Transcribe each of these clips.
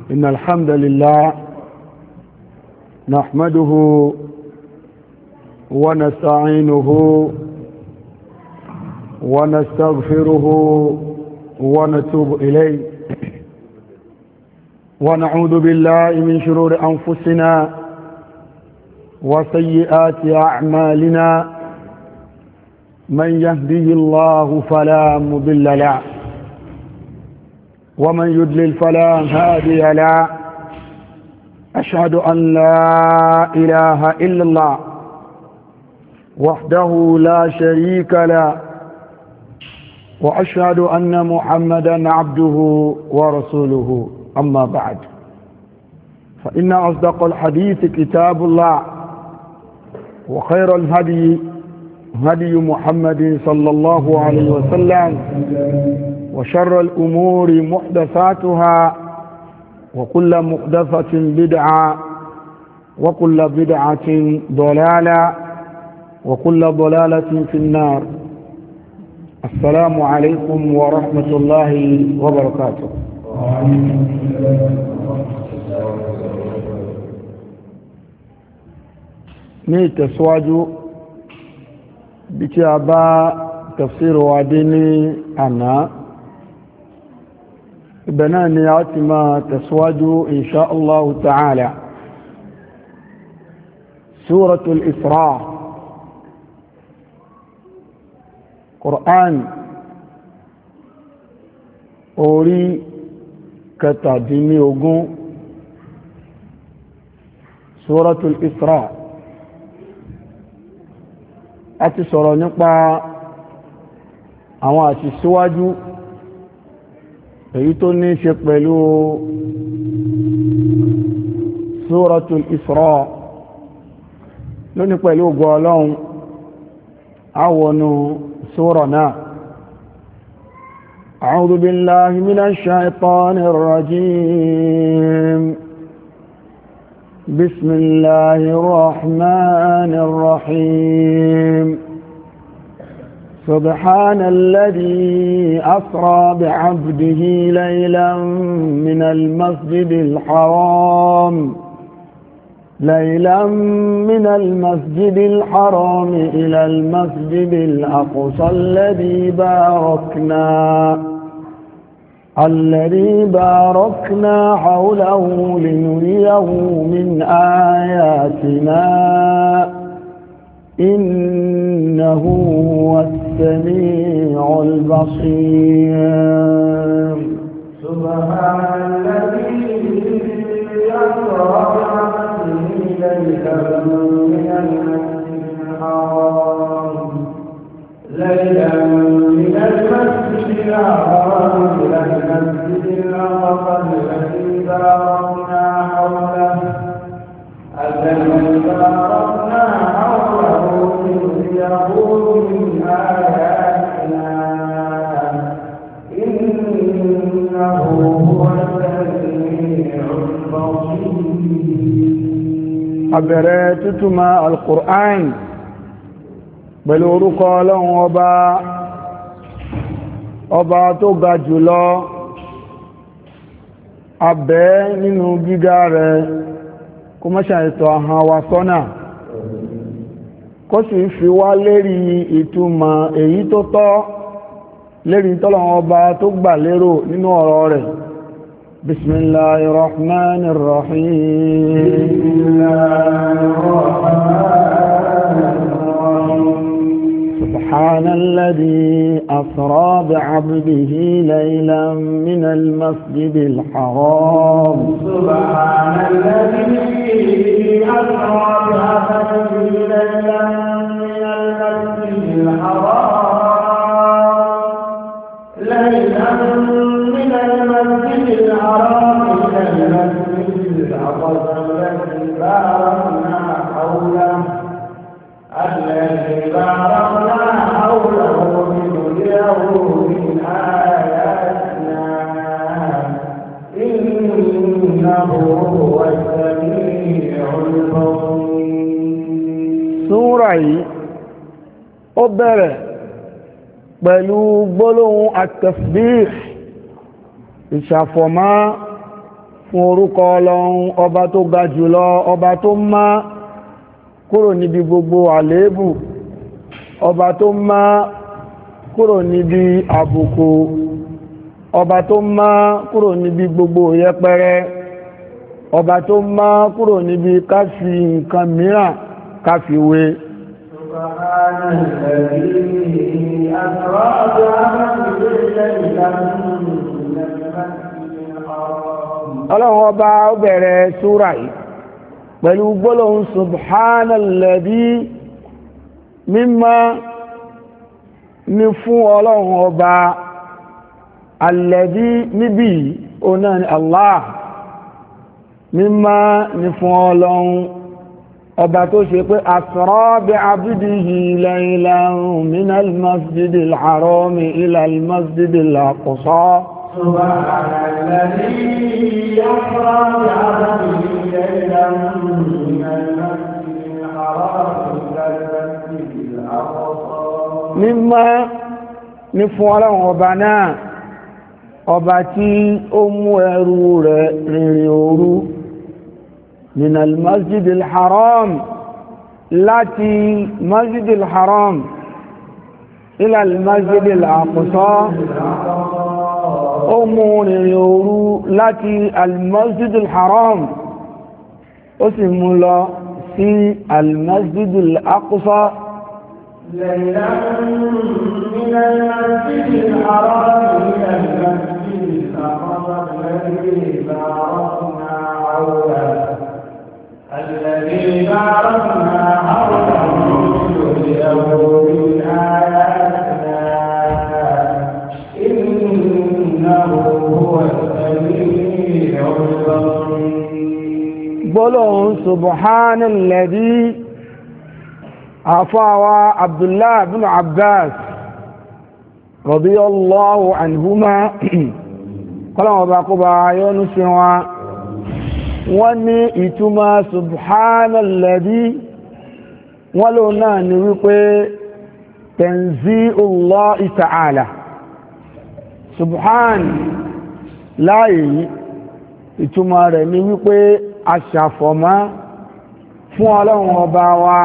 إن الحمد لله نحمده ونستعينه ونستغفره ونتوب إليه ونعوذ بالله من شرور أنفسنا وسيئات أعمالنا من يهده الله فلا مضل له ومن يضلل فلا هادي له أشهد أن لا إله إلا الله وحده لا شريك له وأشهد أن محمدا عبده ورسوله أما بعد فإن أصدق الحديث كتاب الله وخير الهدي هدي محمد صلى الله عليه وسلم وشر الأمور محدثاتها وكل محدثة بدعة وكل بدعة ضلالة وكل ضلالة في النار. السلام عليكم ورحمة الله وبركاته. نتسواج بتابع تفسير واديني أنا بناني عتما تسواج إن شاء الله تعالى سورة الإسراء قرآن أوري كتاديني أوغون سورة الإسراء àti sọ̀rọ̀ nípa àwọn àṣìṣíwájú èyí tó ní ṣe pẹ̀lú Suratul Isra lónìí pẹ̀lú ògo Ọlọ́run àwọnú sura náà. A'udhu billahi minash shaitanir rajim. بسم الله الرحمن الرحيم. سبحان الذي أسرى بعبده ليلا من المسجد الحرام إلى المسجد الأقصى الذي باركنا حوله لنريه من آياتنا إنه هو السميع البصير. سبحان الذي أسرى بعبده ليلا من المسجد الحرام إلى المسجد الأقصى الذي باركنا حوله لنريه من آياتنا إنه هو السميع البصير. أبرأتما القرآن pẹ̀lú orúkọ Ọlọ́run ọba tó ga jùlọ, abẹ́ nínú gíga rẹ̀ kó má ṣe ètò àhàn wa sọ́nà, kó sì fi wá lérí ìtumọ̀ èyí tó tọ́, lérí tọ́lọ́run ọba tó gbà lérò nínú ọ̀rọ̀ rẹ̀. Bismillahir Rahmanir Rahim. سبحان الذي أسرى بعبده ليلا من المسجد الحرام. سبحان الذي أسرى بعبده ليلا من المسجد الحرام إلى المسجد الأقصى الذي باركنا حوله لنريه من آياتنا إنه هو السميع البصير. سورة ó bẹ̀rẹ̀ pẹ̀lú gbólóhùn at-tasbih ìṣàfọ̀mọ́ fún orúkọ Ọlọ́run ọba tó ga jùlọ, ọba tó mọ́ kúrò níbi gbogbo àléébù, ọba tó mọ́ kúrò níbi àbùkù, ọba tó mọ́ kúrò níbi gbogbo yẹpẹrẹ, ọba tó mọ́ kúrò níbi ká fi nǹkan mìíràn ká fi wé. Ọlọ́run ọba ó bẹ̀rẹ̀ súra yìí pẹ̀lú gbólóhùn subhanalladhi, mímọ́ ní fún Ọlọ́run ọba, alladhi níbi ọ̀nà ni Allah, mímọ́ ní fún Ọlọ́run ọba tó ṣe pé asra bi abdihi laylan minal masjidil harami ilal masjidil aqsa. subhanalladhi asra bi abdihi laylan minal masjidil harami ilal masjidil aqsa. Mímọ́ ní fún Ọlọ́run ọba náà, ọba tí ó mú ẹrú rẹ̀ rìnrìn òru من المسجد الحرام láti مسجد الحرام إلى المسجد الأقصى، ó mú rìnrìn òru láti المسجد الحرام ó sì mú lọ sí المسجد الأقصى. ليلا من المسجد الحرام إلى المسجد الأقصى الذي باركنا حوله من آياتنا إنه هو السميع البصير. قولوا سبحان الذي أفاوى عبد الله بن عباس رضي الله عنهما قالوا باقبا يونس wọ́n ní ìtumọ̀ subhanalladhi, wọ́n lò náà ni wípé tanzi'ullahi ta'ala. Subhan láàyè ìtumọ̀ rẹ̀ ni wípé aṣàfọ̀mọ́ fún Ọlọ́run ọba wa,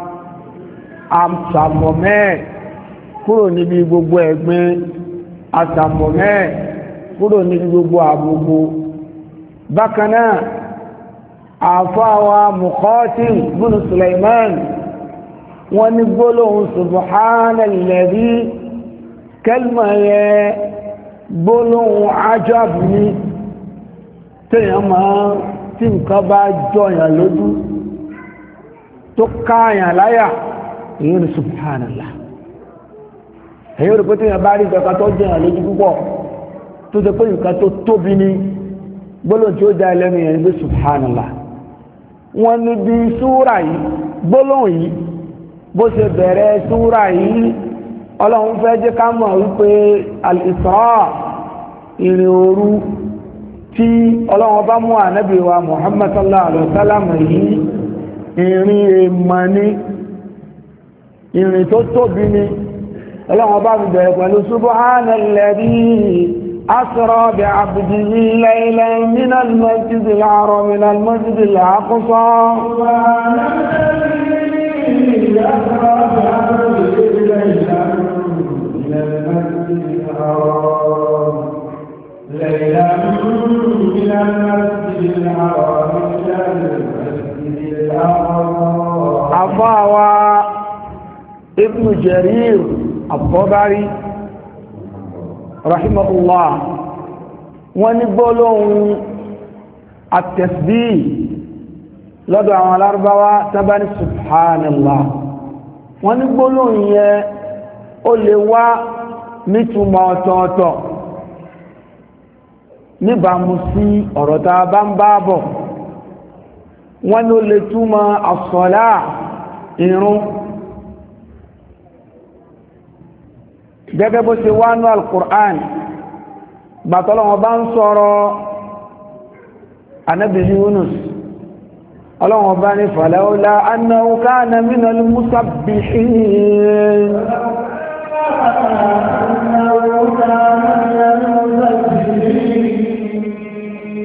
aṣàfọ̀mẹ́ kúrò níbi gbogbo ẹ̀gbin, aṣàfọ̀mẹ́ kúrò níbi gbogbo àbùkù. Bákan náà àfáwà Muqatil bin Sulaiman wọ́n ní gbólóhùn subhanalladhi, kẹlmà yẹ gbólóhùn ajab ní tèèyàn máa tí nǹkan bá jọyàn lójú tó káàyàn láyà, èyí ni subhanallah. èyí rí pé tèèyàn bá rí nǹkan tó jọyàn lójú púpọ̀ tó ṣe pé nǹkan tó tóbi ní gbólóhùn tí ó dá ẹlẹ́nu yẹn ní subhanallah. wọ́n ní bí súra yìí, gbólóhùn yìí bó ṣe bẹ̀rẹ̀ súra yìí, Ọlọ́run fẹ́ jẹ́ ká mọ̀ wípé al-Isra, ìrìn òru tí Ọlọ́run bá mú ànábì wa Muhammad sallallahu alaihi wasallam yìí, ìrìn èèmọ̀ ni, ìrìn tó tóbi ni. Ọlọ́run bá fi bẹ̀rẹ̀ pẹ̀lú subhanalladhi أسرى بعبده ليلا من المسجد الحرام إلى المسجد الأقصى. أسرى بعبده ليلا من المسجد الحرام إلى المسجد الأقصى. أفاوى ابن جرير الطبري rahimahullah wọ́n ní gbólóhùn at-tasbih lọ́dọ̀ àwọn alárúbáwá tábání subhanallah, wọ́n ní gbólóhùn yẹn ó lè wá nítumọ̀ ọ̀tọ̀ọ̀tọ̀ níbàámu sí ọ̀rọ̀ tá a bá ń bá bọ̀. wọ́n ní ó lè túmọ̀ as-salah, ìrun, gẹ́gẹ́ bó ṣe wá ní al-Qur'an bàtọ́lọ́wọ́ bá ń sọ̀rọ̀ Ànábì Yunus, ọlọ́wọ́ bá ní falawla annahu kana minal musabbihin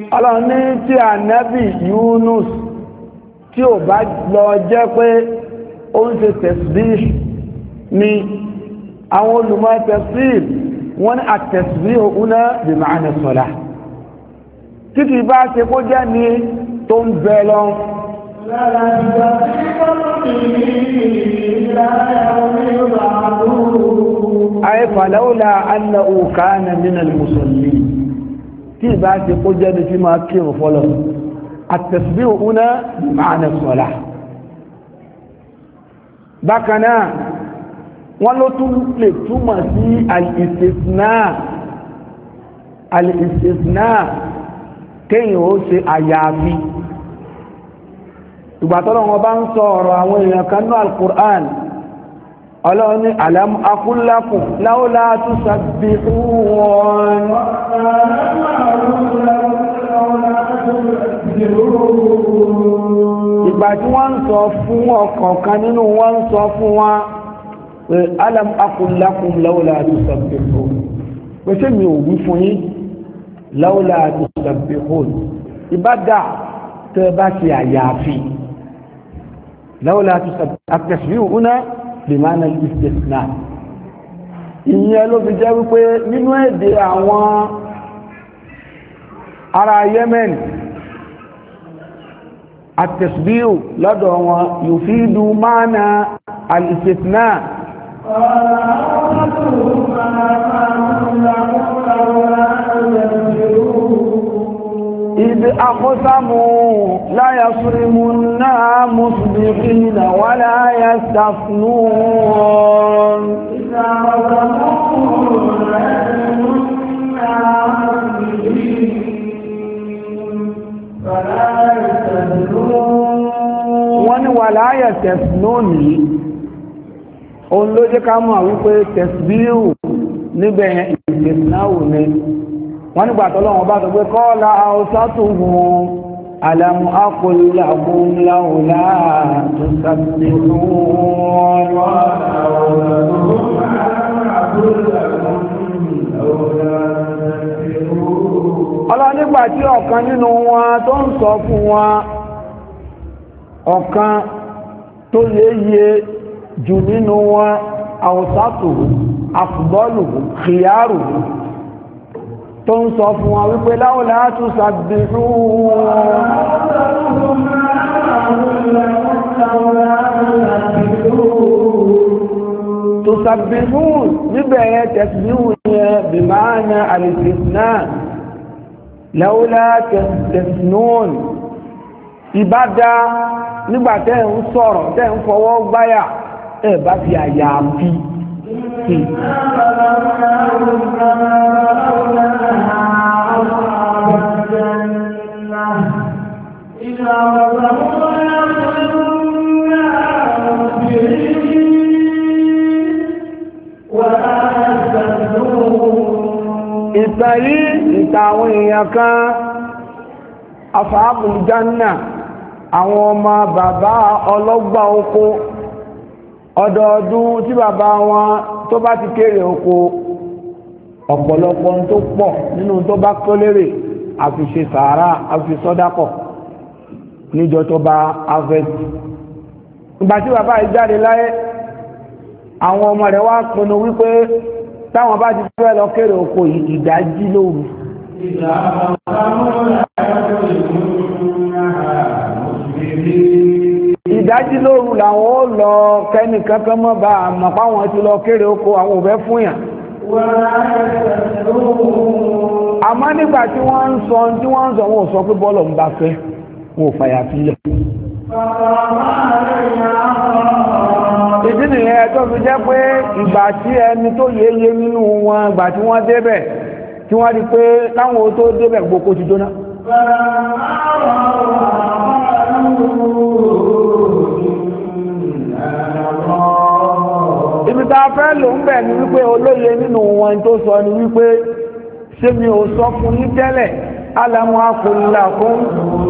ọlọ́run ní tí ànábì Yunus tí ò bá lọ jẹ́ pé ó ń ṣe tasbih ni àwọn olùmọ̀ tafsir wọ́n ní at-tasbih huna bi ma'na salah tí kì bá ṣe kó jẹ́ ní tó ń bẹ lọ ay falawla annahu kana min al-musallin tí bá ṣe kó jẹ́ ní tí máa kírun fọ́lọ́ at-tasbih huna bi ma'na salah bákaná wọ́n ló tún lè túmọ̀ sí al-istisna kéyìn ó ṣe àyàfi ìgbàtọ́lọ́ wọn bá ń sọ ọ̀rọ̀ àwọn èèyàn kan ní al-Qur'an ọlọ́run ní alam aqul lakum lawla tusabbihun ìgbà tí wọ́n ń sọ fún ọ̀kọ̀ọ̀kan nínú wọ́n ń sọ fún wa pé alam aqul lakum lawla tusabbihun pé ṣé mi ò wí fún yín lawla tusabbihun ìbádà tẹ́ bá ṣe àyàfi lawla tusabbihun at-tasbih huna bimana al-istisna ìyẹn ló fi jẹ́ wípé nínú èdè àwọn ará Yemen التشبيه لدى يفيد معنى الاستثناء إذ أقسموا لا يصرمنا مصبحين ولا يستثنون إذا أقسموا لا يصرمنا مصبحين wọ́n ní wà láyẹ̀ tẹ̀sínónì òun ló jẹ́ ká mọ̀ wípé tẹ̀síbíhù níbẹ̀ ìtẹ̀sínáwò ní wọ́n nígbà tọ́lọ́wọ́n bá sọ pé qala awsatuhum alam aqul lakum lawla tusabbihun ọlọ́ nígbà tí ọ̀kan nínú wọn tó ń sọ fún wọn ọ̀kan tó yéye jù nínú wọn àwòsátò àfùbọ́lù kìyàrù tó ń sọ fún wọn wípé láwọ́lá tó sàbẹ̀rú tó sàbẹ̀rú níbẹ̀ yẹn tẹ̀síwò yẹn bí máa ń al-istithna láwọ́lá tẹ̀sínún ìbádá nígbàtẹ́ ń sọ̀rọ̀ tẹ́ ń fọwọ́ gbáyà ẹ̀ bá fi àyà fi sí ìtàn yìí ìtàn àwọn èèyàn kan ashabul janna àwọn ọmọ bàbá ọlọ́gbà oko ọdọọdún tí bàbá wọn tó bá ti kéré oko ọ̀pọ̀lọpọ̀ tó pọ̀ nínú tó bá kó lérè àfiṣe sàárà àfisọ́dápọ̀ níjọ tó bá harvest ìgbà tí bàbá yìí jáde láyé àwọn ọmọ rẹ̀ wá pinnu wípé táwọn bá ti fẹ́ lọ kéré oko yìí ìdájí lóru ìdájí lóru làwọn ó lọ kẹ́nìkan kan mọ́ bá àmọ́ páwọn ti lọ kéré oko àwọn ò fẹ́ fún yàn àmọ́ nígbà tí wọ́n ń sọ wọn ò sọ pé bọ́ọ̀lù ń bá fẹ́ wọn ò fàyà sílẹ̀ ìdí nìyẹn tó fi jẹ́ pé ìgbà tí ẹni tó yéye nínú wọn ìgbà tí wọ́n débẹ̀ tí wọ́n rí pé táwọn tó débẹ̀ gbogbo ti jóná ibi tá a fẹ́ lò ń bẹ̀ ni wípé olóye nínú wọn tó sọ ni wípé ṣé mi ò sọ fún yín tẹ́lẹ̀ alamu akùnlá fún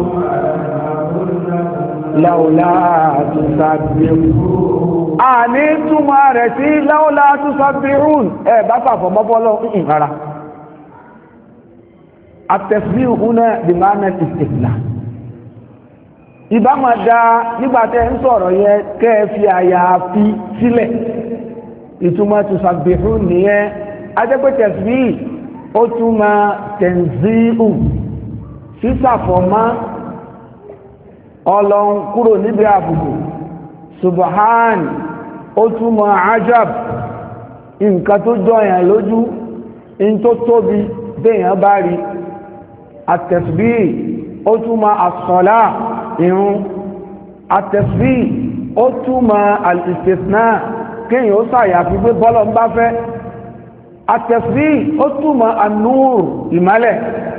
láwùlá àtúnṣàbíhùn a ní túmọ̀ rẹ̀ sí láwùlá àtúnṣàbíhùn ẹ bá pàfọ́ mọ́bọ́lọ́ rárá at-tasbih huna bi ma'na al-istiqlal ìbá máa da nígbàtẹ́ ń sọ̀rọ̀ yẹ kẹ́ẹ̀fì àyàfi sílẹ̀ ìtumọ̀ tusabbihu nìyẹn ajẹ́pẹ́ tasbih ó túmọ̀ tanzihu sísàfọ̀mọ́ ọlọ́run kúrò níbi àbùkù subhan ó túmọ̀ ajab nǹkan tó jọyàn lójú in tó tóbi béèyàn bá rí at-tasbih ó túmọ̀ as-salah ìrun at-tasbih ó túmọ̀ al-istithna kéèyàn ó sàyàfi pé bọ́lọ̀ ń bá fẹ́ at-tasbih ó túmọ̀ an-nur ìmálẹ̀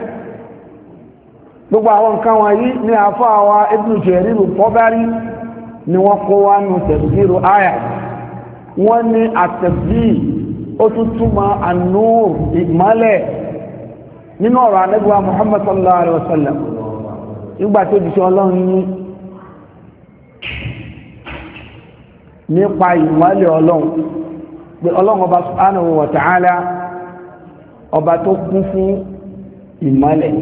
gbogbo àwọn nǹkan wọ̀nyí ní àfáà wa Ibn Jarir al-Tabari ni wọ́n kó wá nù tafsiru àyà wọ́n ní at-tasbih ó tún túmọ̀ an-nur ìmálẹ̀ nínú ọ̀rọ̀ Ànábì wa Muhammad sallallahu alaihi wasallam nígbà tó jíṣẹ́ ọlọ́run ní nípa ìmọ́lẹ̀ ọlọ́run pé ọlọ́run ọba subhanahu wa ta'ala ọba tó kún fún ìmọ́lẹ̀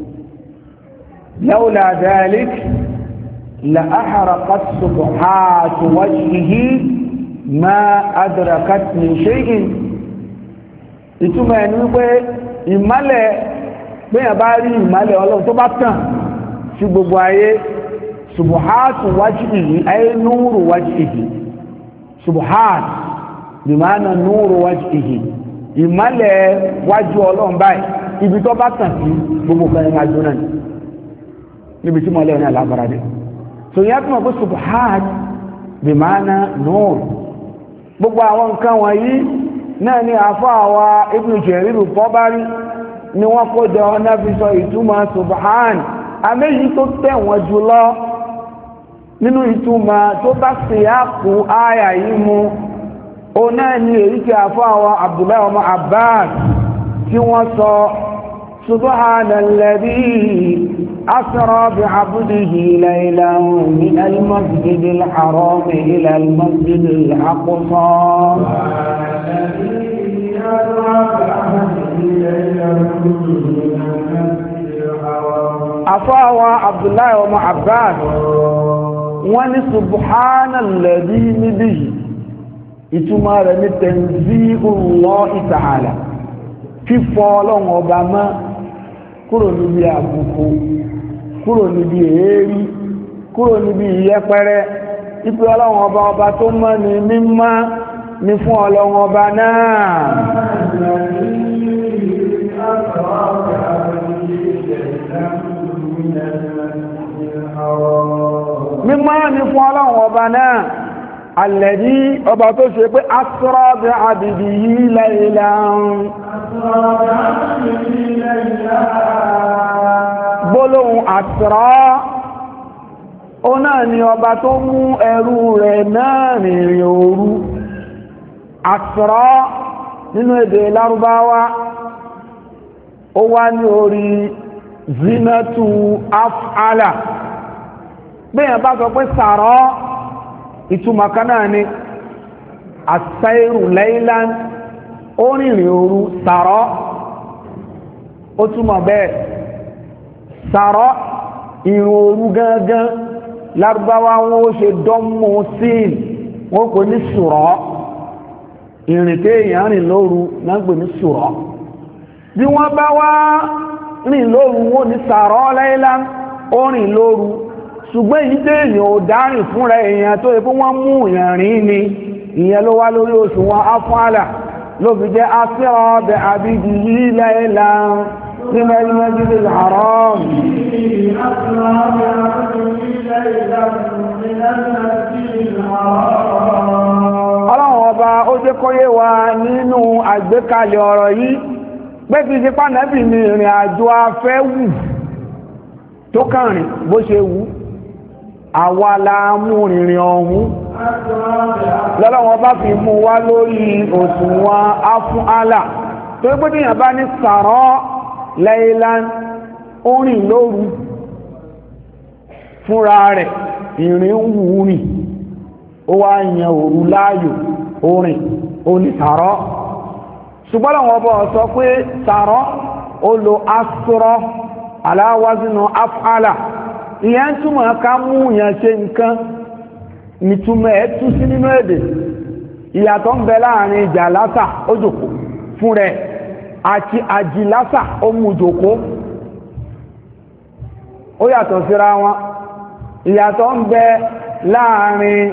lawla dhalik la ahraqat subuhatu wajhihi ma adrakat min shay'in ìtumọ̀ ẹni wípé ìmọ́lẹ̀ gbéyàn bá rí ìmọ́lẹ̀ ọlọ́run tó bá tàn sí gbogbo ayé subuhatu wajhihi ay nuru wajhihi subuhat bí máa na nuru wajhihi ìmọ́lẹ̀ wájú ọlọ́run báyìí ibi tó bá tàn sí gbogbo kan ẹ̀yìn àjò náà níbi tí mọ́lẹ̀ náà lágbára dé so yẹ́ tó mọ̀ pé subuhat bí máa na nuru gbogbo àwọn nǹkan wọ̀nyí náà ni àfáà wa Ibn Jarir al-Tabari ni wọ́n kó jọ náà fi sọ ìtumọ̀ subhan àmẹ́yìí tó tẹ̀wọ̀n jùlọ nínú ìtumọ̀ tó bá síyáàkù áyà yìí mú o náà ni èyí tí àfáà wa Abdullahi ọmọ Abbas tí wọ́n sọ subhanalladhi asra bi'abdihi laylan min al-masjidil haram ila al-masjidil aqsa afáwa Abdullahi ọmọ Abbas wọ́n ní subhanalladhi níbi ìtumọ̀ rẹ̀ ní tanzihullahi ta'ala fífọ́ ọlọ́run ọba mọ́ kúrò níbi àbùkù kúrò níbi èérí kúrò níbi ìyẹpẹrẹ ipò ọlọ́run ọba tó mọ́ ní mímọ́ ní fún ọlọ́run ọba náà mímọ́ ní fún ọlọ́run ọba náà alladhi ọba tó ṣe pé asra bi abdihi laylan gbólóhùn asra ó náà ni ọba tó mú ẹrú rẹ̀ náà rìnrìn òru asra nínú èdè Lárúbáwá ó wá ní orí zinatu af'ala bẹ́yàn bá sọ pé sàrọ́ ìtumọ̀ kan náà ni as-sayru laylan ó rìnrìn òru sàrọ́ ó túmọ̀ bẹ́ẹ̀ sàrọ́ ìrìn òru gángan Lárúbáwá wọn ó ṣe dọ́mù sín wọ́n kò ní sùrọ́ ìrìn téèyàn rìn lóru náà gbé ní sùrọ́ bí wọ́n bá wá rìn lóru wọ́n ní sàrọ́ laylan ó rìn lóru ṣùgbọ́n èyí téèyàn ò dárìn fúnra èèyàn tó yẹ pé wọ́n mú èèyàn rìn ní ìyẹn ló wá lórí oṣù wọn afọ́àlà ló fi jẹ́ asra bi abdihi laylan min al-masjidil haram ọlọ́run ọba ó jẹ́ kó yé wa nínú àgbékalẹ̀ ọ̀rọ̀ yìí pé kí ṣe pànẹ́bì ní ìrìn àjò afẹ́ wù tó kàn rìn bó ṣe wù àwa la mú rìnrìn ọ̀hún lọ́lọ́wọ́ bá fi mú wá lórí òṣùwọ̀n afúnálà tó gbé tíyàn bá ní sàrọ́ laylan orin lóru fúnra rẹ̀ ìrìn wù rìn ó wá yan òru láàyò orin oní sàrọ́ ṣùgbọ́n àwọn ọba sọ pé sàrọ́ ó lo asra ala waznu af'ala ìyẹn túmọ̀ ká mú yẹn ṣe nǹkan nìtumọ̀ ẹ̀ tú sí nínú èdè ìyàtọ̀ ń bẹ láàrin jalasa ó jókòó fún rẹ̀ àti àjìlásà ó mú jókòó ó yàtọ̀ síra wọn ìyàtọ̀ ń bẹ láàrin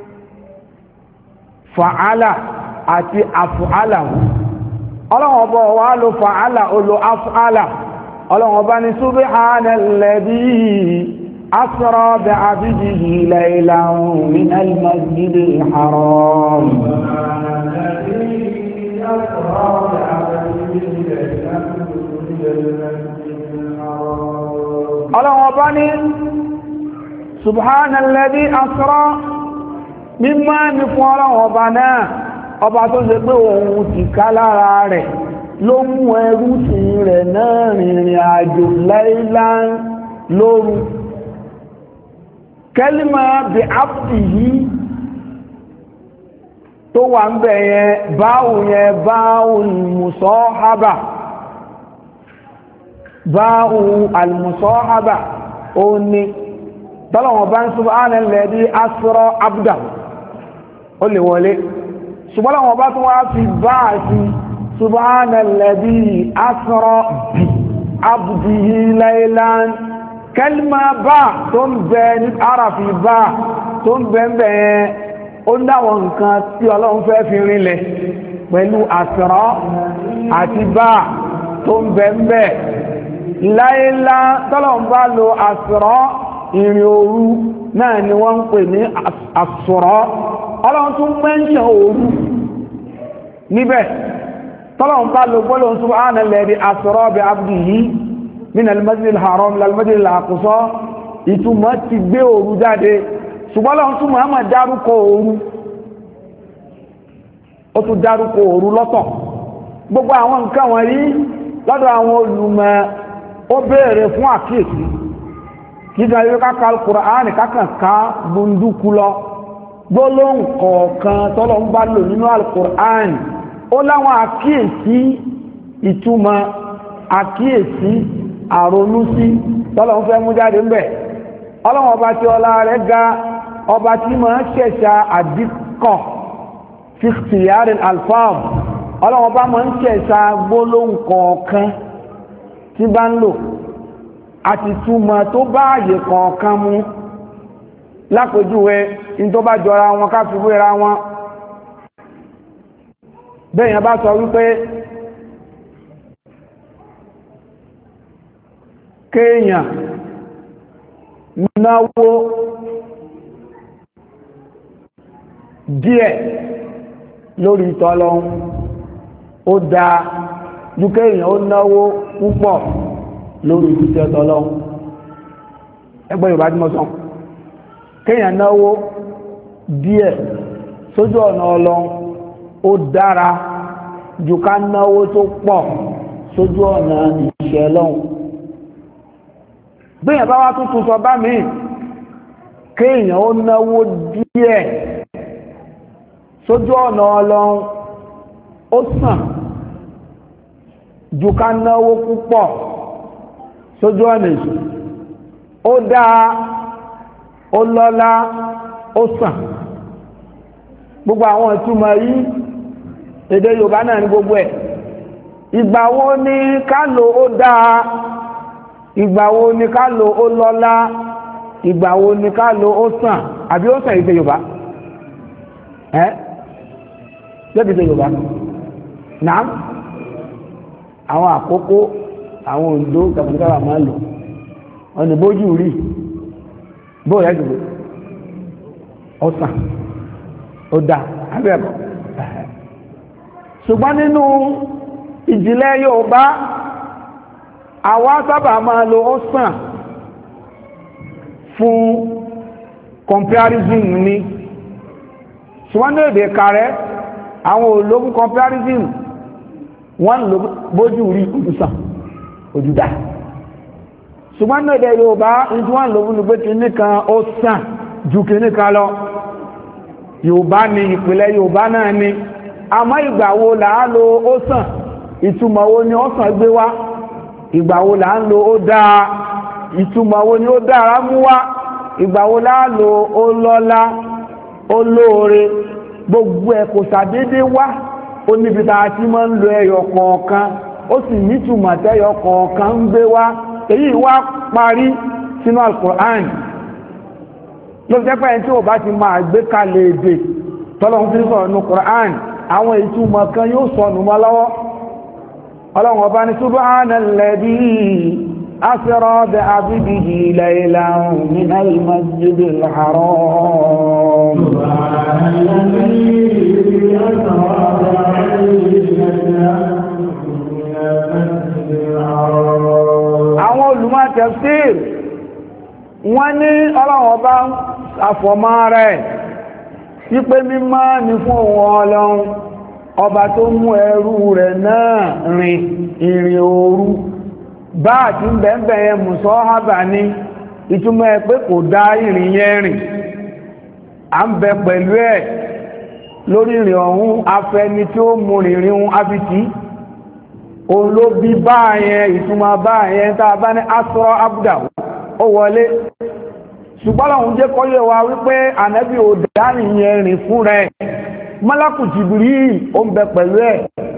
fa'ala àti af'ala ọlọ́wọ́ bọ̀ wá lo fa'ala ó lo af'ala ọlọ́wọ́ bá ní subhanalladhi asra bi'abdihi laylan minal masjidil haram ọlọ́wọ́ bá ní subhanalladhi asra mímọ́ ní fún ọlọ́wọ́ ọba náà ọba tó ṣe pé òun ti ká lára rẹ̀ ló mú ẹrú sí rẹ̀ náà rìnrìn àjò laylan lóru kẹ́límà bí abdihi tó wà ń bẹ̀ yẹn báwù musahaba báwù al-musahaba ó ní tọ́lọ̀wọ̀n bá ń subhanalladhi asra abda ó lè wọlé ṣùgbọ́n wọ́n bá tún wá fi bá àti subhanalladhi asra bi abdihi laylan kẹlìmà bá tó ń bẹ ní àràfi bá tó ń bẹ ń bẹ yẹn ó dáwọn nǹkan tí ọlọ́run fẹ́ fi rinlẹ̀ pẹ̀lú asra àti bá tó ń bẹ ń bẹ laylan tọ́lọ̀wọ̀n bá lo asra ìrìn òru náà ni wọ́n ń pè ní àsọ̀rọ̀ ọlọ́run tún mẹ́ńṣẹ̀ òru níbẹ̀ tọ́lọ́run bá lo gbọ́lọ́run subhanalladhi asra bi abdihi min al-masjid al-haram ila al-masjid al-aqsa ìtumọ̀ ti gbé òru jáde ṣùgbọ́n lọ́run tún Muhammad dárúkọ òru ó tún dárúkọ òru lọ́tọ̀ gbogbo àwọn nǹkan wọ̀nyí lọ́dọ̀ àwọn olùmọ̀ ó béèrè fún àkíyèsí kíkà yóò ká Al-Qur'ani kákan ká gbunduku lọ gbólóhùn kọ̀ọ̀kan tọ́lọ̀ ń bá lò nínú Al-Qur'ani ó láwọn àkíyèsí ìtumọ̀ àkíyèsí àrònúsí tọ́lọ̀ ń fẹ́ mú jáde ńbẹ̀ ọlọ́wọ́n ọba tí ọlá rẹ̀ ga ọba tí máa ń ṣẹ̀ṣà àdíkọ̀ fi ikhtiyari al-alfaz ọlọ́wọ́n ọba máa ń ṣẹ̀ṣà gbólóhùn kọ̀ọ̀kan tí bá ń lò àti túmọ̀ tó bá àyè kọ̀ọ̀kan mú lápòjúwe in tó bá jọra wọn ká fi wéra wọn bẹ́yàn bá sọ wípé kéèyàn náwó díẹ̀ lórí tọ́lọ́hun ó dáa ju kéèyàn ó náwó púpọ̀ lórí ìṣẹ́ tọ́lọ́hun ẹgbẹ́ Yorùbá tí mo sọ kéèyàn náwó díẹ̀ sójú ọ̀nà Ọlọ́hun ó dára ju ká náwó tó pọ̀ sójú ọ̀nà ìṣẹ́ lọ́hun bẹ́yàn bá wá tuntun sọ bá mi kéèyàn ó náwó díẹ̀ sójú ọ̀nà Ọlọ́hun ó sàn ju ká náwó púpọ̀ sójú ọ̀nà ìṣẹ́ ó dáa ó lọ́lá ó sàn gbogbo àwọn ìtumọ̀ yìí èdè Yorùbá náà ní gbogbo ẹ̀ ìgbà wo ni ká lò ó dáa ìgbà wo ni ká lò ó lọ́lá ìgbà wo ni ká lò ó sàn àbí ó sàn ìdè Yorùbá lẹ́bi ìdè Yorùbá náà àwọn àkókò àwọn òǹdó kàbùkàbà máa lò ọ̀nà bójú rí bóòyá jùlọ ọ̀sán ó dá abẹ́ẹ̀kọ́ ṣùgbọ́n nínú ìjìnlẹ̀ Yorùbá àwa sábà máa lo ọ̀sán fún comparison ní ṣùgbọ́n ní èdè kàrẹ́ àwọn ológun comparison wọ́n lò bójú rí ojúsàn ojúdá ṣùgbọ́n ní èdè Yorùbá ní tí wọ́n lò fún pé kìíní kan ó sàn ju kìíní kan lọ Yorùbá ni ìpìlẹ̀ Yorùbá náà ni àmọ́ ìgbà wo làá lo ó sàn ìtumọ̀ wo ni ó sàn gbé wá ìgbà wo là ń lo ó dáa, ìtumọ̀ wo ni ó dára mú wá, ìgbà wo là ń lo ó lọ́lá ó lóore, gbogbo ẹ̀ kò ṣàdédé wá. Ó níbi tá a ti máa ń lo ẹyọ kọ̀ọ̀kan, ó sì nítumọ̀ tẹ́yọ kọ̀ọ̀kan ń gbé wá. Èyí wá parí sínú Al-Qur'an. Ló jẹ́ pé ẹni tí ò bá ti máa gbé kalẹ̀ èdè tọ́lọ́run fi sọ̀rọ̀ nínú Qur'an, àwọn ìtumọ̀ kan yóò sọnù mọ́ lọ́wọ́. Ọlọ́run ọba ní subhanalladhi asra bi abdihi laylan minal masjidil haram. Àwọn olùmọ̀ tafsir wọ́n ní Ọlọ́run ọba àfọ̀mọ́ rẹ̀ wípé mímọ́ ni fún òun Ọlọ́run ọba tó mú ẹrú rẹ̀ náà rìn ìrìn òru bá àti bẹ̀ẹ̀bẹ̀ yẹn mùsọ́hábà ní ìtumọ̀ ẹ̀ pé kò dá ìrìn yẹn rìn, à ń bẹ pẹ̀lú ẹ̀ lórí ìrìn ọ̀hún, afẹni tí ó mú rìnrìn ohun abìtì òun ló bí báyẹn, ìtumọ̀ báyẹn tá a bá ní asra abda ó wọlé. Ṣùgbọ́n àwọn jẹ́ kọ́yẹ̀ wa wípé ànábì ò dá ìyẹn rìn fún rẹ̀, Málákù Jibril ó ń bẹ pẹ̀lú ẹ̀.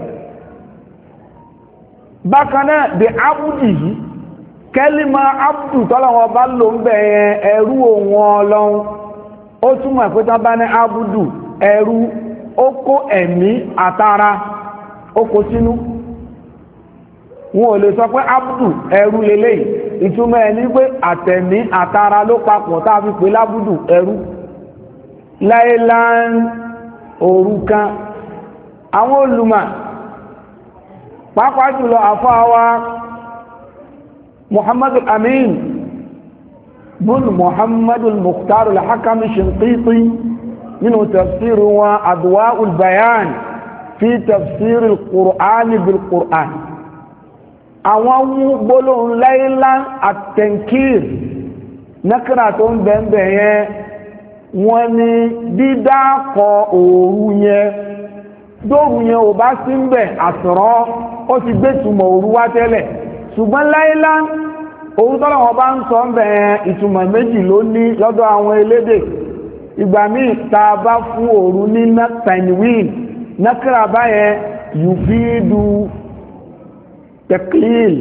Bákan náà bí abúdì yìí, kẹ́límà abúdù tọ́lọ́wọ́ bá lò ń bẹ̀ yẹn ẹrú òun Ọlọ́run, ó túmọ̀ pé tán bá ní abúdù ẹrú, ó kó ẹ̀mí àtara ó kó sínú. Wọn ò lè sọ pé abúdù ẹrú lélẹ́yìí, ìtumọ̀ ẹ̀ ní pé àtẹ̀mí àtara ló papọ̀ tá a fi pè lábúdù ẹrú. Láìláń òru kan, àwọn olùmọ̀ pàápàá jùlọ àfáwà Muhammadu Amin bin Muhammadu Mukhtar al-Hakami Shinqiti nínú tafsiru wọn Adwa'ul Bayan fi tafsir al-Qur'an bil-Qur'an. Àwọn mú gbólóhùn láìláń at-tankir nákírà tó ń bẹ̀ẹ̀bẹ̀ yẹn, wọ́n ní dídákọ̀ òru yẹn, dóòrù yẹn ò bá sí ń bẹ̀ àsọ̀rọ̀, ó ti gbé túmọ̀ òru wá tẹ́lẹ̀. Ṣùgbọ́n láìlá òru tọ́lọ̀wọ́ bá ń sọ ń bẹ̀ yẹn ìtumọ̀ méjì ló ní lọ́dọ̀ àwọn elédè. Ìgbà míì tá a bá fún òru ní tanwin nákírà báyẹn yufidu taklil,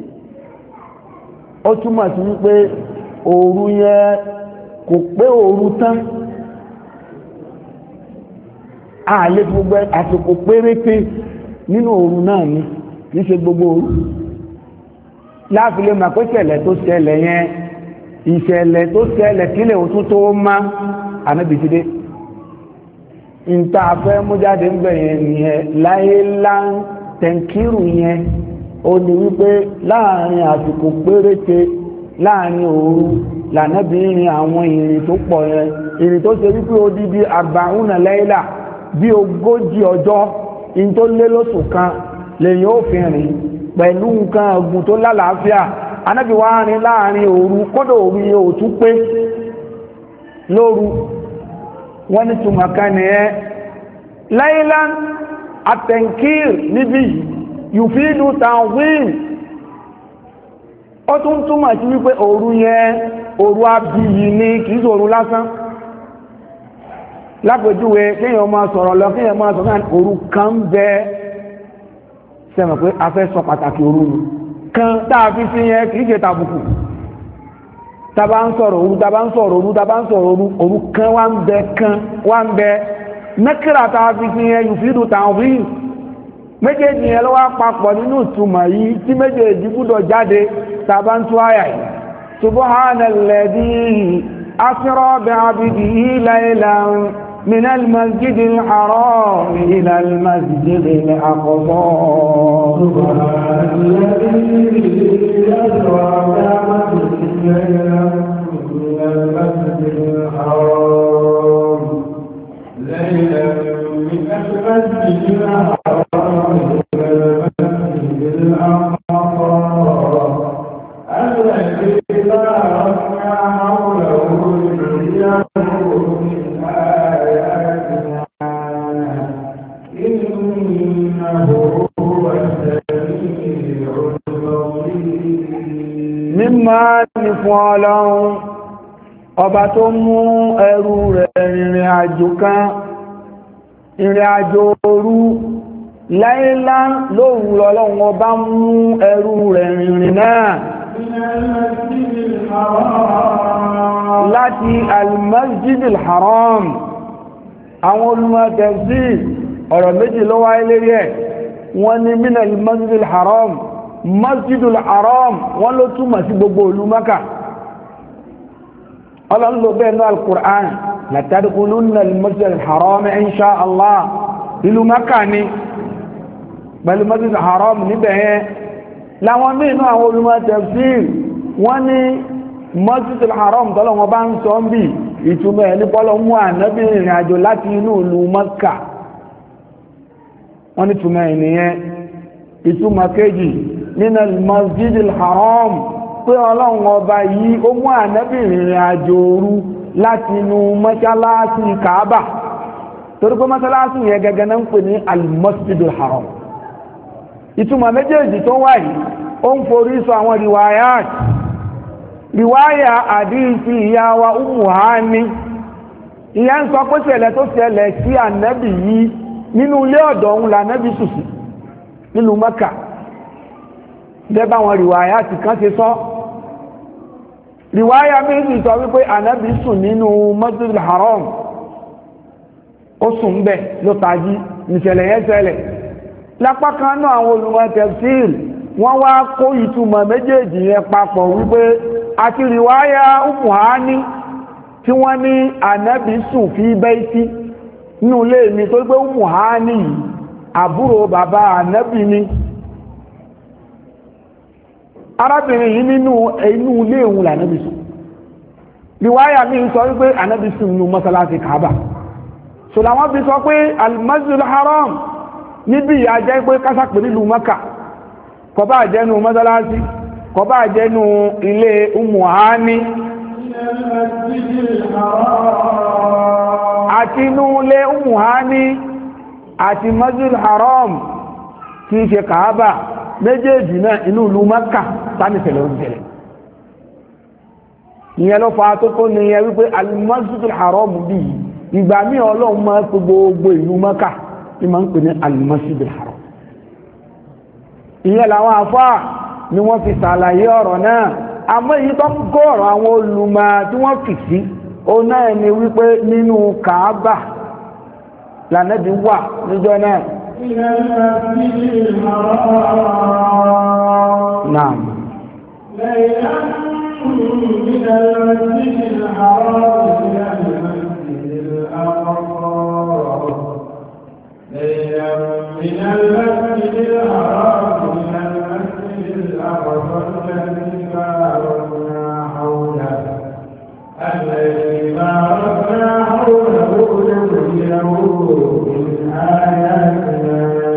ó túmọ̀ sí wípé òru yẹn kò pé òru tán, ààlé gbogbo àsìkò péréte nínú òru náà ni, kìí ṣe gbogbo òru. Láàfilé mà pé ṣẹlẹ̀ tó ṣẹlẹ̀ yẹn, ìṣẹ̀lẹ̀ tó ṣẹlẹ̀ kílẹ̀ òtún tó má Ànábì ti dé. Ìta afẹ́ mú jáde ń bẹ̀rẹ̀ yẹn láyélá tẹ̀ǹkìrù yẹn, ó ní wípé láàrin àsìkò péréte láàrin òru lànàbí ìrìn àwọn ìrìn tó pọ̀ yẹn, ìrìn tó ṣe wípé odidi àbáhùnà láìlà bí 40 ọjọ́ in tó lé lóṣù kan lèyìn ó fi rìn pẹ̀lú nǹkan ọ̀gùn tó lálàáfíà. Ànábì wá rìn láàrin òru, kọ́dọ̀ òru yẹn ò tún pé lóru. Wọ́n ní túnmọ̀ká ni ẹ́ láìlá àtẹ̀ǹkìr níbi yùfídù tàwín, ó tún túmọ̀ sí wípé òru yẹn òru abiyì ni, kìí ṣe òru lásán. Lápèjúwe kéèyàn máa sọ̀rọ̀ lọ, kéèyàn máa sọ̀rọ̀ náà òru kan bẹ, sẹ́mọ̀ pé a fẹ́ sọ pàtàkì òru ni kan táà fi sí yẹn kìí ṣe tàbùkù. Tàbá ń sọ̀rọ̀ òru, tàbá ń sọ̀rọ̀ òru, tàbá ń sọ̀rọ̀ òru, òru kan wá ń bẹ nẹ́kìrà tàà fi sí yẹn yufidu ta'wil. Méjèèjì yẹn lọ́wọ́ papọ̀ nínú ìtumọ̀ yìí tí méjèèjì gbúdọ̀ jáde tàbá ń tú àyà yìí. Subhanalladhi asra bi'abdihi laylan من المسجد الحرام إلى المسجد الأقصى. ليلا من المسجد الحرام إلى المسجد الأقصى الذي باركنا حوله لنريه من آياتنا إنه هو السميع البصير. fún Ọlọ́run ọba tó mú ẹrú rẹ̀ rìnrìn àjò kan ìrìn àjò òru láìlá lóòrù Ọlọ́run ọba mú ẹrú rẹ̀ rìnrìn náà láti al-masjidil haram. Àwọn olùmọ̀ tafsir ọ̀rọ̀ méjì ló wáyé lérí ẹ̀. Wọ́n ní min al-masjidil haram, masjidul haram wọ́n ló túmọ̀ sí gbogbo ìlú Mákà. Ọlọ́run ló bẹ́ẹ̀ ní al-Qur'an la tadkhulunna al-masjidil haram insha Allah. Ìlú Mákà ni pẹ̀lú masjidil haram níbẹ̀ yẹn. Láwọn mìíràn àwọn olùmọ̀ tafsir wọ́n ní masjidil haram tọ́lọ̀ wọn bá ń sọ ń bì ìtumọ̀ ẹ̀ ní pọ́lọ̀ mú ànábì ìrìn àjò láti inú ìlú Mákà. Wọ́n ní túmọ̀ ẹ̀ nìyẹn. Ìtumọ̀ kejì nínú masjidil haram pé ọlọ́run ọba yìí ó mú ànábì ìrìn àjò òru láti inú mọ́ṣáláṣí Kaaba torí pé mọ́ṣáláṣí yẹn gẹ́gẹ́ náà ń pè ní al-masjidil haram. Ìtumọ̀ méjèèjì tó wáyé ó ń forí sọ àwọn riwayat. Riwaya àdíìsí ìyá wa Ummu Hani ìyá ń sọ pé ṣẹlẹ̀ tó ṣẹlẹ̀ sí ànábì yìí nínú ilé ọ̀dọ̀ òun lànábì sùsù nílùú Mẹ́kà dẹ́bà wọn riwaya ti kan ṣe sọ. Riwaya méjì sọ wípé ànábì sùn nínú Masjidil Haram ó sùn bẹ́ẹ̀ ló tají níṣẹ̀lẹ̀ yẹn ṣẹlẹ̀. Lápá kan náà àwọn olùmọ̀ tafsir wọ́n wá kó ìtumọ̀ méjèèjì yẹn papọ̀ wípé àti riwaya Ummu Hani tí wọ́n ní ànábì sùn fi bayti nínú ilé mi tó gbé Ummu Hani yìí àbúrò bàbá ànábì ni arábìnrin yìí nínú ilé òun lànábì sùn. Riwaya mi sọ wípé ànábì sùn nínú mọ́sálásí Kaaba. So làwọn fi sọ pé al-Masjidil Haram níbi ìyájẹ́ pé kásàpè nílùú Mákà kọba àjẹnu mọ́sálásí kọba àjẹnu ilé Ummu Hani àti inú ilé Ummu Hani àti Masjidil Haram tí í ṣe Kaaba méjèèjì náà inú ìlú Mákà sáníṣẹ̀lẹ̀ oúnjẹ̀lẹ̀. Ìyẹn ló fa tó kó ní yẹn wípé al-Masjidil Haram bí ìgbà mí Ọlọ́run máa pé gbogbo ìlú Mákà ní máa ń pè ní al-Masjidil Haram. Ìyẹn làwọn àfáà ni wọ́n fi ṣàlàyé ọ̀rọ̀ náà àmọ́ èyí tó kọ́ ọ̀rọ̀ àwọn olùmọ̀ tí wọ́n fi sí òun náà ni wípé nínú Kaaba lànàbí wà níjọ́ náà. Naam. من المسجد الحرام إلى المسجد الأقصى الذي باركنا حوله لنريه من آياتنا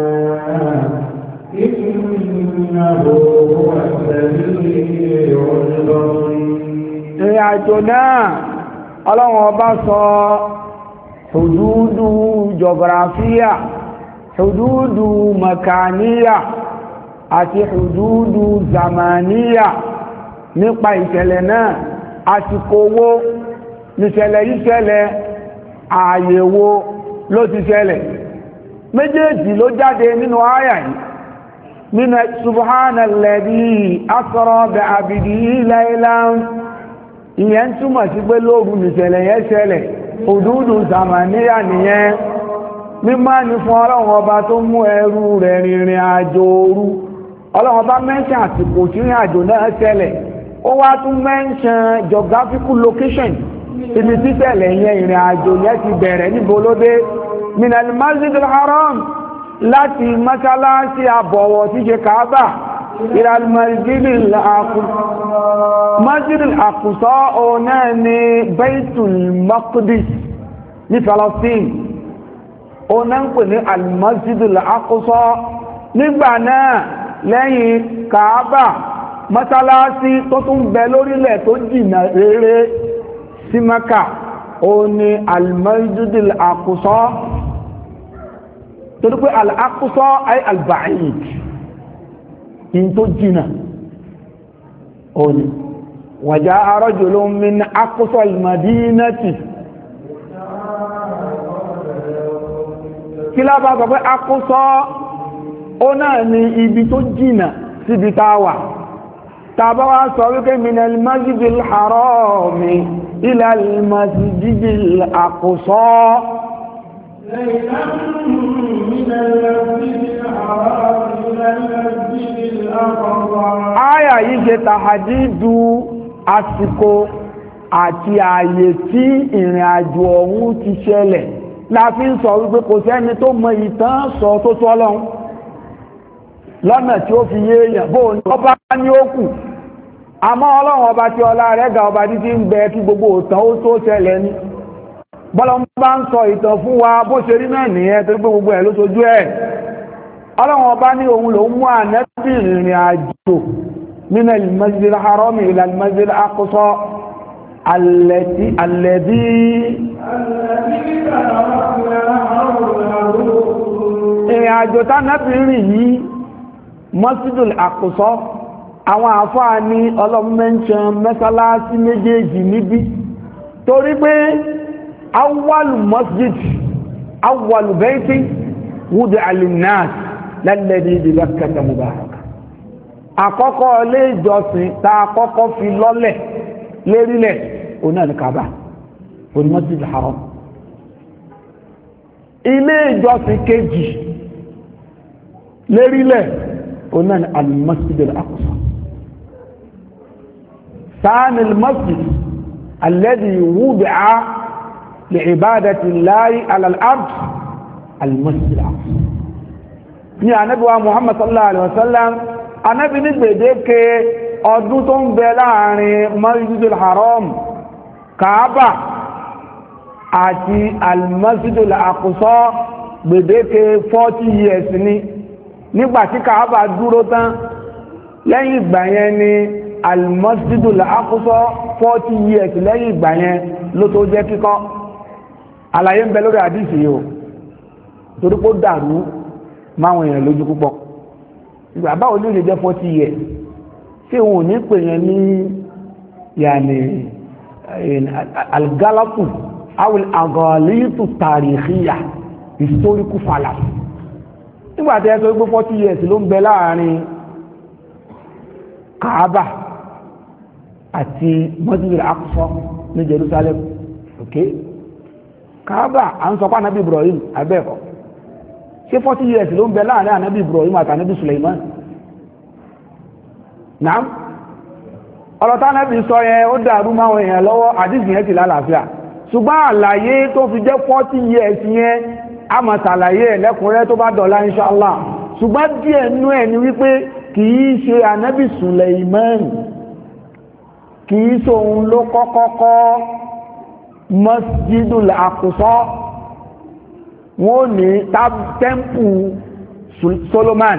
إنه هو السميع البصير. ìrìnàjò náà Ọlọ́run ọba sọ hududu jọgráfíà hududu makaniya àti hududu zamaniya nípa ìṣẹ̀lẹ̀ náà àsìkò wo níṣẹ̀lẹ̀ yìí ṣẹlẹ̀ ààyè wo ló ti ṣẹlẹ̀ méjèèjì ló jáde nínú àyà yìí nínú subhanalladhi asra bi abdihi laylan ìyẹn túmọ̀ sí pé lóòrù níṣẹ̀lẹ̀ yẹn ṣẹlẹ̀ hududu zamaniya nìyẹn mímọ́ ní fún Ọlọ́run ọba tó mú ẹrú rẹ̀ rìnrìn àjò òru. Ọlọ́run ọba mẹ́ṣàn àsìkò tí ìrìn àjò náà ṣẹlẹ̀ ó wá tún mẹ́ṣàn geographical location ibi títẹ̀lẹ̀ yẹn ìrìn àjò yẹn ti bẹ̀rẹ̀ níbo ló dé minal masjidil haram láti mọ́sálásí àbọ̀wọ̀ tí ṣe Kaaba ilal masjidil aqsa ọ̀nà ní Baitul Maqdis ní Palestine ọ̀nà ń pè ní al-Masjidul Aqsa. Nígbà náà lẹ́yìn Kaaba mọ́sálásí tó tún bẹ lórílẹ̀ tó jìnà rere sí Mẹ́kà ó ní al-Masjidul Aqsa torí pé al-Aqsa ay al-ba'id in tó jìnà ó ní وجاء رجل من أقصى المدينة kí lá bá sọ pé akúsọ́ ó náà ni ibi tó jìnà síbi táwà tàbá wá sọ wípé minal masjidil harami ilal masjidil aqsa áyà yìí ṣe tàhàdídù àsìkò àti ààyè tí ìrìn àjò ọ̀hún ti ṣẹlẹ̀ la fi ń sọ wípé kò sẹ́ni tó mọ ìtàn sọ tó tó Ọlọ́run lọ́nà tí ó fi yé èèyàn bó ní ọba ní ó kù àmọ́ Ọlọ́run ọba tí ọlá rẹ̀ ga ọba títí ń bẹ kí gbogbo ìtàn ó tó ṣẹlẹ̀ ní bọ́lọ̀ bá ń sọ ìtàn fún wa bó ṣe rí náà nìyẹn tó gbé gbogbo ẹ̀ ló sojú ẹ̀ Ọlọ́run ọba ní òun ló mú ànẹ́bì ìrìn àjò min al-masjid al-haram ila al-masjid al-aqsa alladhi ìrìn àjò tánàbì rìn yìí Masjidul Aqsa àwọn àfáà ní ọlọ́mẹ́ńṣán mẹ́sálásí méjèèjì níbí torí pé awwalu masjid awwalu bayti wudi'a lin-nas lalladhi bi Bakkata mubaraka àkọ́kọ́ ilé ìjọsìn tá àkọ́kọ́ fi lọ́lẹ̀ lérílẹ̀ onáà ní Kaaba oní Masjidul Haram ilé ìjọsìn kejì lérílẹ̀ onáà ní al-Masjidul Aqsa ثاني المسجد الذي وضع لعبادة الله على الأرض المسجد الأقصى ní Ànábì wa Muhammad sallallahu alaihi wasallam Ànábì ní gbèdéke ọdún tó ń bẹ láàrin Masjidul Haram Kaaba àti al-Masjidul Aqsa gbèdéke 40 years ni nígbàtí Kaaba dúró tán lẹ́yìn ìgbà yẹn ni al-Masjidul Aqsa 40 years lẹ́yìn ìgbà yẹn ló tó jẹ́ kíkọ́ àlàyé ń bẹ lórí àdísì yìí o torí kó dàrú máwọn èèyàn lójú púpọ̀ ìgbà báwo ló lè jẹ́ 40 years tí òun ò ní pè yẹn ní yàní al-galatu awil agalitu tarikhiyya historical fallacy nígbà tí ẹ sọ pé 40 years ló ń bẹ láàrin Kaaba àti Masjidul Aqsa ní Jerusalem ok Kaaba à ń sọ pé Ànábì Ibrahim abẹ́ẹ̀kọ́ ṣé 40 years ló ń bẹ láàrin Ànábì Ibrahim àti Ànábì Suleiman naam ọ̀rọ̀ tí Ànábì sọ yẹn ó dàrú máwọn èèyàn lọ́wọ́ àdìsí yẹn ti lálàáfíà ṣùgbọ́n àlàyé tó fi jẹ́ 40 years yẹn a máa ṣàlàyé ẹ̀ lẹ́kùnrẹ́ tó bá dọ̀la inshallah ṣùgbọ́n díẹ̀ nú ẹ̀ ni wípé kìí ṣe Ànábì Suleiman kìí ṣòun ló kọ́kọ́kọ́ Masjidul Aqsa wọ́n ní tẹ́mpù Solomon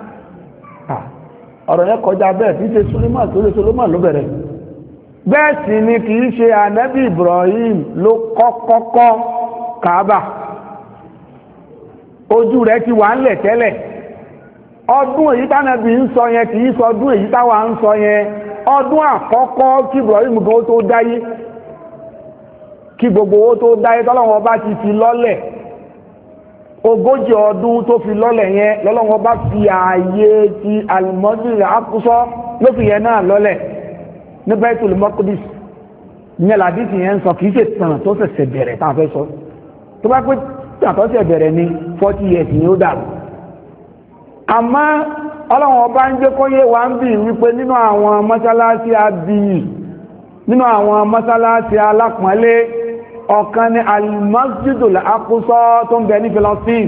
ọ̀rọ̀ yẹn kọjá bẹ́ẹ̀ kìí ṣe Solomon tó lè Solomon ló bẹ̀rẹ̀ bẹ́ẹ̀ sì ni kìí ṣe Ànábì Ibrahim ló kọ́kọ́kọ́ Kaaba ojú rẹ̀ ti wà ńlẹ̀ tẹ́lẹ̀ ọdún èyí tánàbí ń sọ yẹn kìí sọ ọdún èyí táwa ń sọ yẹn ọdún àkọ́kọ́ kí Ibrahim gan tó dáyé kí gbogbo owó tó dáyé tọ́lọ́wọ́n bá ti fi lọ́lẹ̀ 40 ọdún tó fi lọ́lẹ̀ yẹn lọ́lọ́wọ́n bá fi ààyè ti al-Masjidul Aqsa ló fi yẹn náà lọ́lẹ̀ ní Baitul Maqdis ìyẹn làdísì yẹn ń sọ kìí ṣe tàn tó ṣẹ̀ṣẹ̀ bẹ̀rẹ̀ tá a fẹ́ sọ tó bá pé tàn tó ṣẹ̀ bẹ̀rẹ̀ ní 40 years ni ó dàrú àmọ́ Ọlọ́run ọba ń jẹ́ kó yé wa ń bì wípé nínú àwọn mọ́sálásí abiyì nínú àwọn mọ́sálásí alápọ̀nlé ọ̀kan ní al-Masjidul Aqsa tó ń bẹ ní Palestine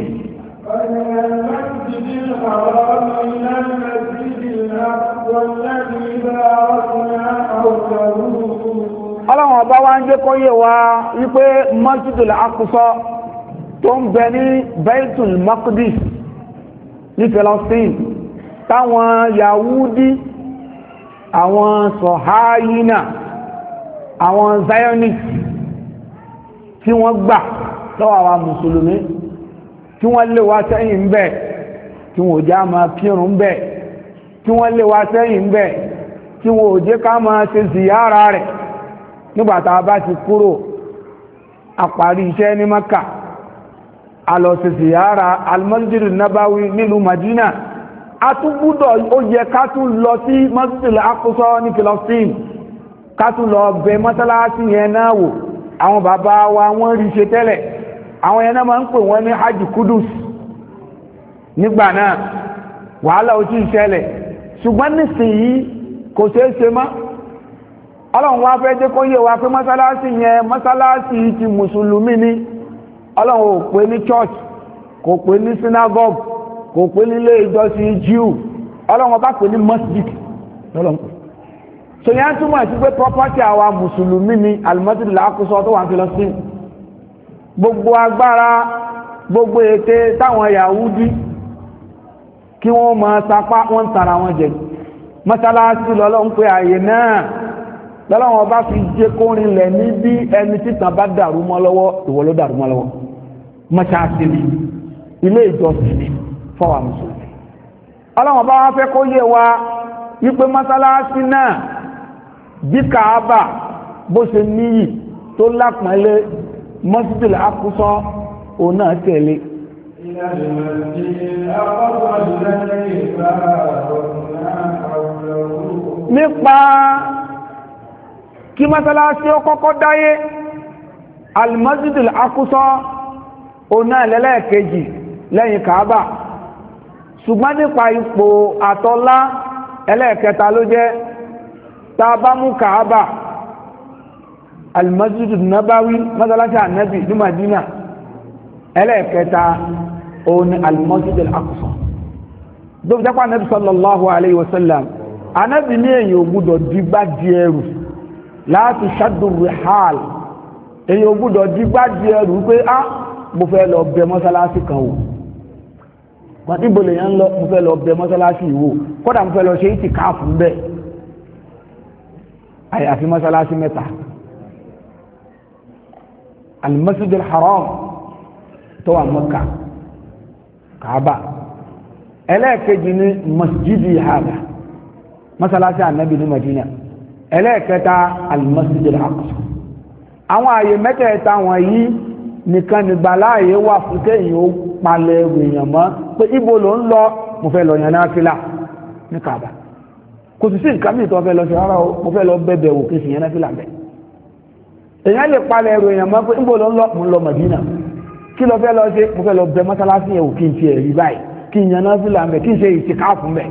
Ọlọ́run ọba wa ń jẹ́ kó yé wa wípé Masjidul Aqsa tó ń bẹ ní Baitul Maqdis ní Palestine táwọn Yahudi àwọn Sọ̀háyínà àwọn Zionist tí wọ́n gbà lọ́wọ́ àwọn mùsùlùmí tí wọ́n lé wa sẹ́yìn bẹ́ẹ̀ tí wọ́n já máa kírun bẹ́ẹ̀ tí wọ́n lé wa sẹ́yìn bẹ́ẹ̀ tí wọn ò jẹ́ ká máa ṣe ziyara rẹ̀ nígbàtà bá ti kúrò àparí iṣẹ́ ní Maka a lọ ṣe ziyara al-Masjid an-Nabawi nílùú Madina a tún gbúdọ̀ ó yẹ ká tún lọ sí Masjid al-Aqsa ní Palestine ká tún lọ bẹ mọ́sálásí yẹn náà wò àwọn bàbá wa wọ́n rí ṣe tẹ́lẹ̀ àwọn yẹn náà máa ń pè wọ́n ní Hajj Kudus nígbà náà wàhálà ó ti ṣẹlẹ̀ ṣùgbọ́n nísìnyí kò ṣeé ṣe mọ́ ọlọ́run wá fẹ́ jẹ́ kó yé wa pé mọ́sálásí yẹn mọ́sálásí ti mùsùlùmí ni ọlọ́run ò pè ní church kò pè ní synagogue kò pè ní ilé ìjọsìn Jew ọlọ́run bá pè ní masjid lọ́lọ́run pè so yẹn túmọ̀ sí pé property àwa mùsùlùmí ni al-Masjid al-Aqsa tó wà ní Palestine gbogbo agbára gbogbo ète táwọn Yahudi kí wọ́n máa sapá wọ́n tara wọn jẹ mọ́sálásí lọ́lọ́run pé ààyè náà lọ́lọ́run bá fi jẹ́ kó rinlẹ̀ ní bí ẹni títàn bá dàrú mọ́ lọ́wọ́ ìwọ ló dàrú mọ́ lọ́wọ́ mọ́sálásí ni ilé ìjọsìn ni fọwọ́ mùsùlùmí ọlọ́run bá wá fẹ́ kó yé wa wípé mọ́sálásí náà bí Káàbà bó ṣe níyì tó lápọ̀nlé Masjid al-Aqsa òun náà tẹ̀lé nípa kí mọ́sálásí ó kọ́kọ́ dáyé al-Masjid al-Aqsa òun náà lẹ́lẹ́kejì lẹ́yìn Káàbà ṣùgbọ́n nípa ipò àtọ́lá ẹlẹ́ẹ̀kẹta ló jẹ́ tá a bá mú Káàbà al-Masjid an-Nabawi mọ́sálásí ànábì ní Madina ẹlẹ́ẹ̀kẹta òun al-Masjid al-Aqsa dókè jápá ànábì sallallahu alayhi wa sallam ànábì ní èyàn ògbúdọ̀ dígbà di ẹrù láti shaddu rihal èyàn ògbúdọ̀ dígbà di ẹrù pé mo fẹ́ lọ bẹ mọ́sálásí kan wò wọ́n tí bọ̀lẹ̀ yẹn lọ mo fẹ́ lọ bẹ mọ́sálásí ìwò kódà mo fẹ́ lọ ṣe ìtìkáàfù bẹ́ẹ̀ àyàfi mọ́sálásí mẹ́ta al-Masjid al-Haram tó wà Mẹ́kà Kaaba ẹlẹ́ẹ̀kejì ní masjidi hada mọ́sálásí ànábì ní Madina ẹlẹ́ẹ̀kẹta al-Masjid al-Aqsa àwọn àyè mẹ́tẹ̀ẹ̀ta wọ̀nyí nìkan nígbà láàyè wà fún kéèyàn ó palẹ̀ èèyàn mọ́ pé ibo ló ń lọ mo fẹ́ lọ yan náfìlà ní Kaaba kò sì sí nǹkan mìíràn tó fẹ́ lọ sí rárá o mo fẹ́ lọ bẹ̀bẹ̀ wò kí n sì yan náfìlà bẹ̀ èèyàn lè palẹ̀ èèyàn mọ́ pé ibo ló ń lọ mo ń lọ Madina kí lọ fẹ́ lọ ṣe mo fẹ́ lọ bẹ mọ́sálásí yẹn wò kí n ti ẹ̀rí báyìí kí n yan náfìlà bẹ̀ kí n ṣe ìtìkáàfù bẹ̀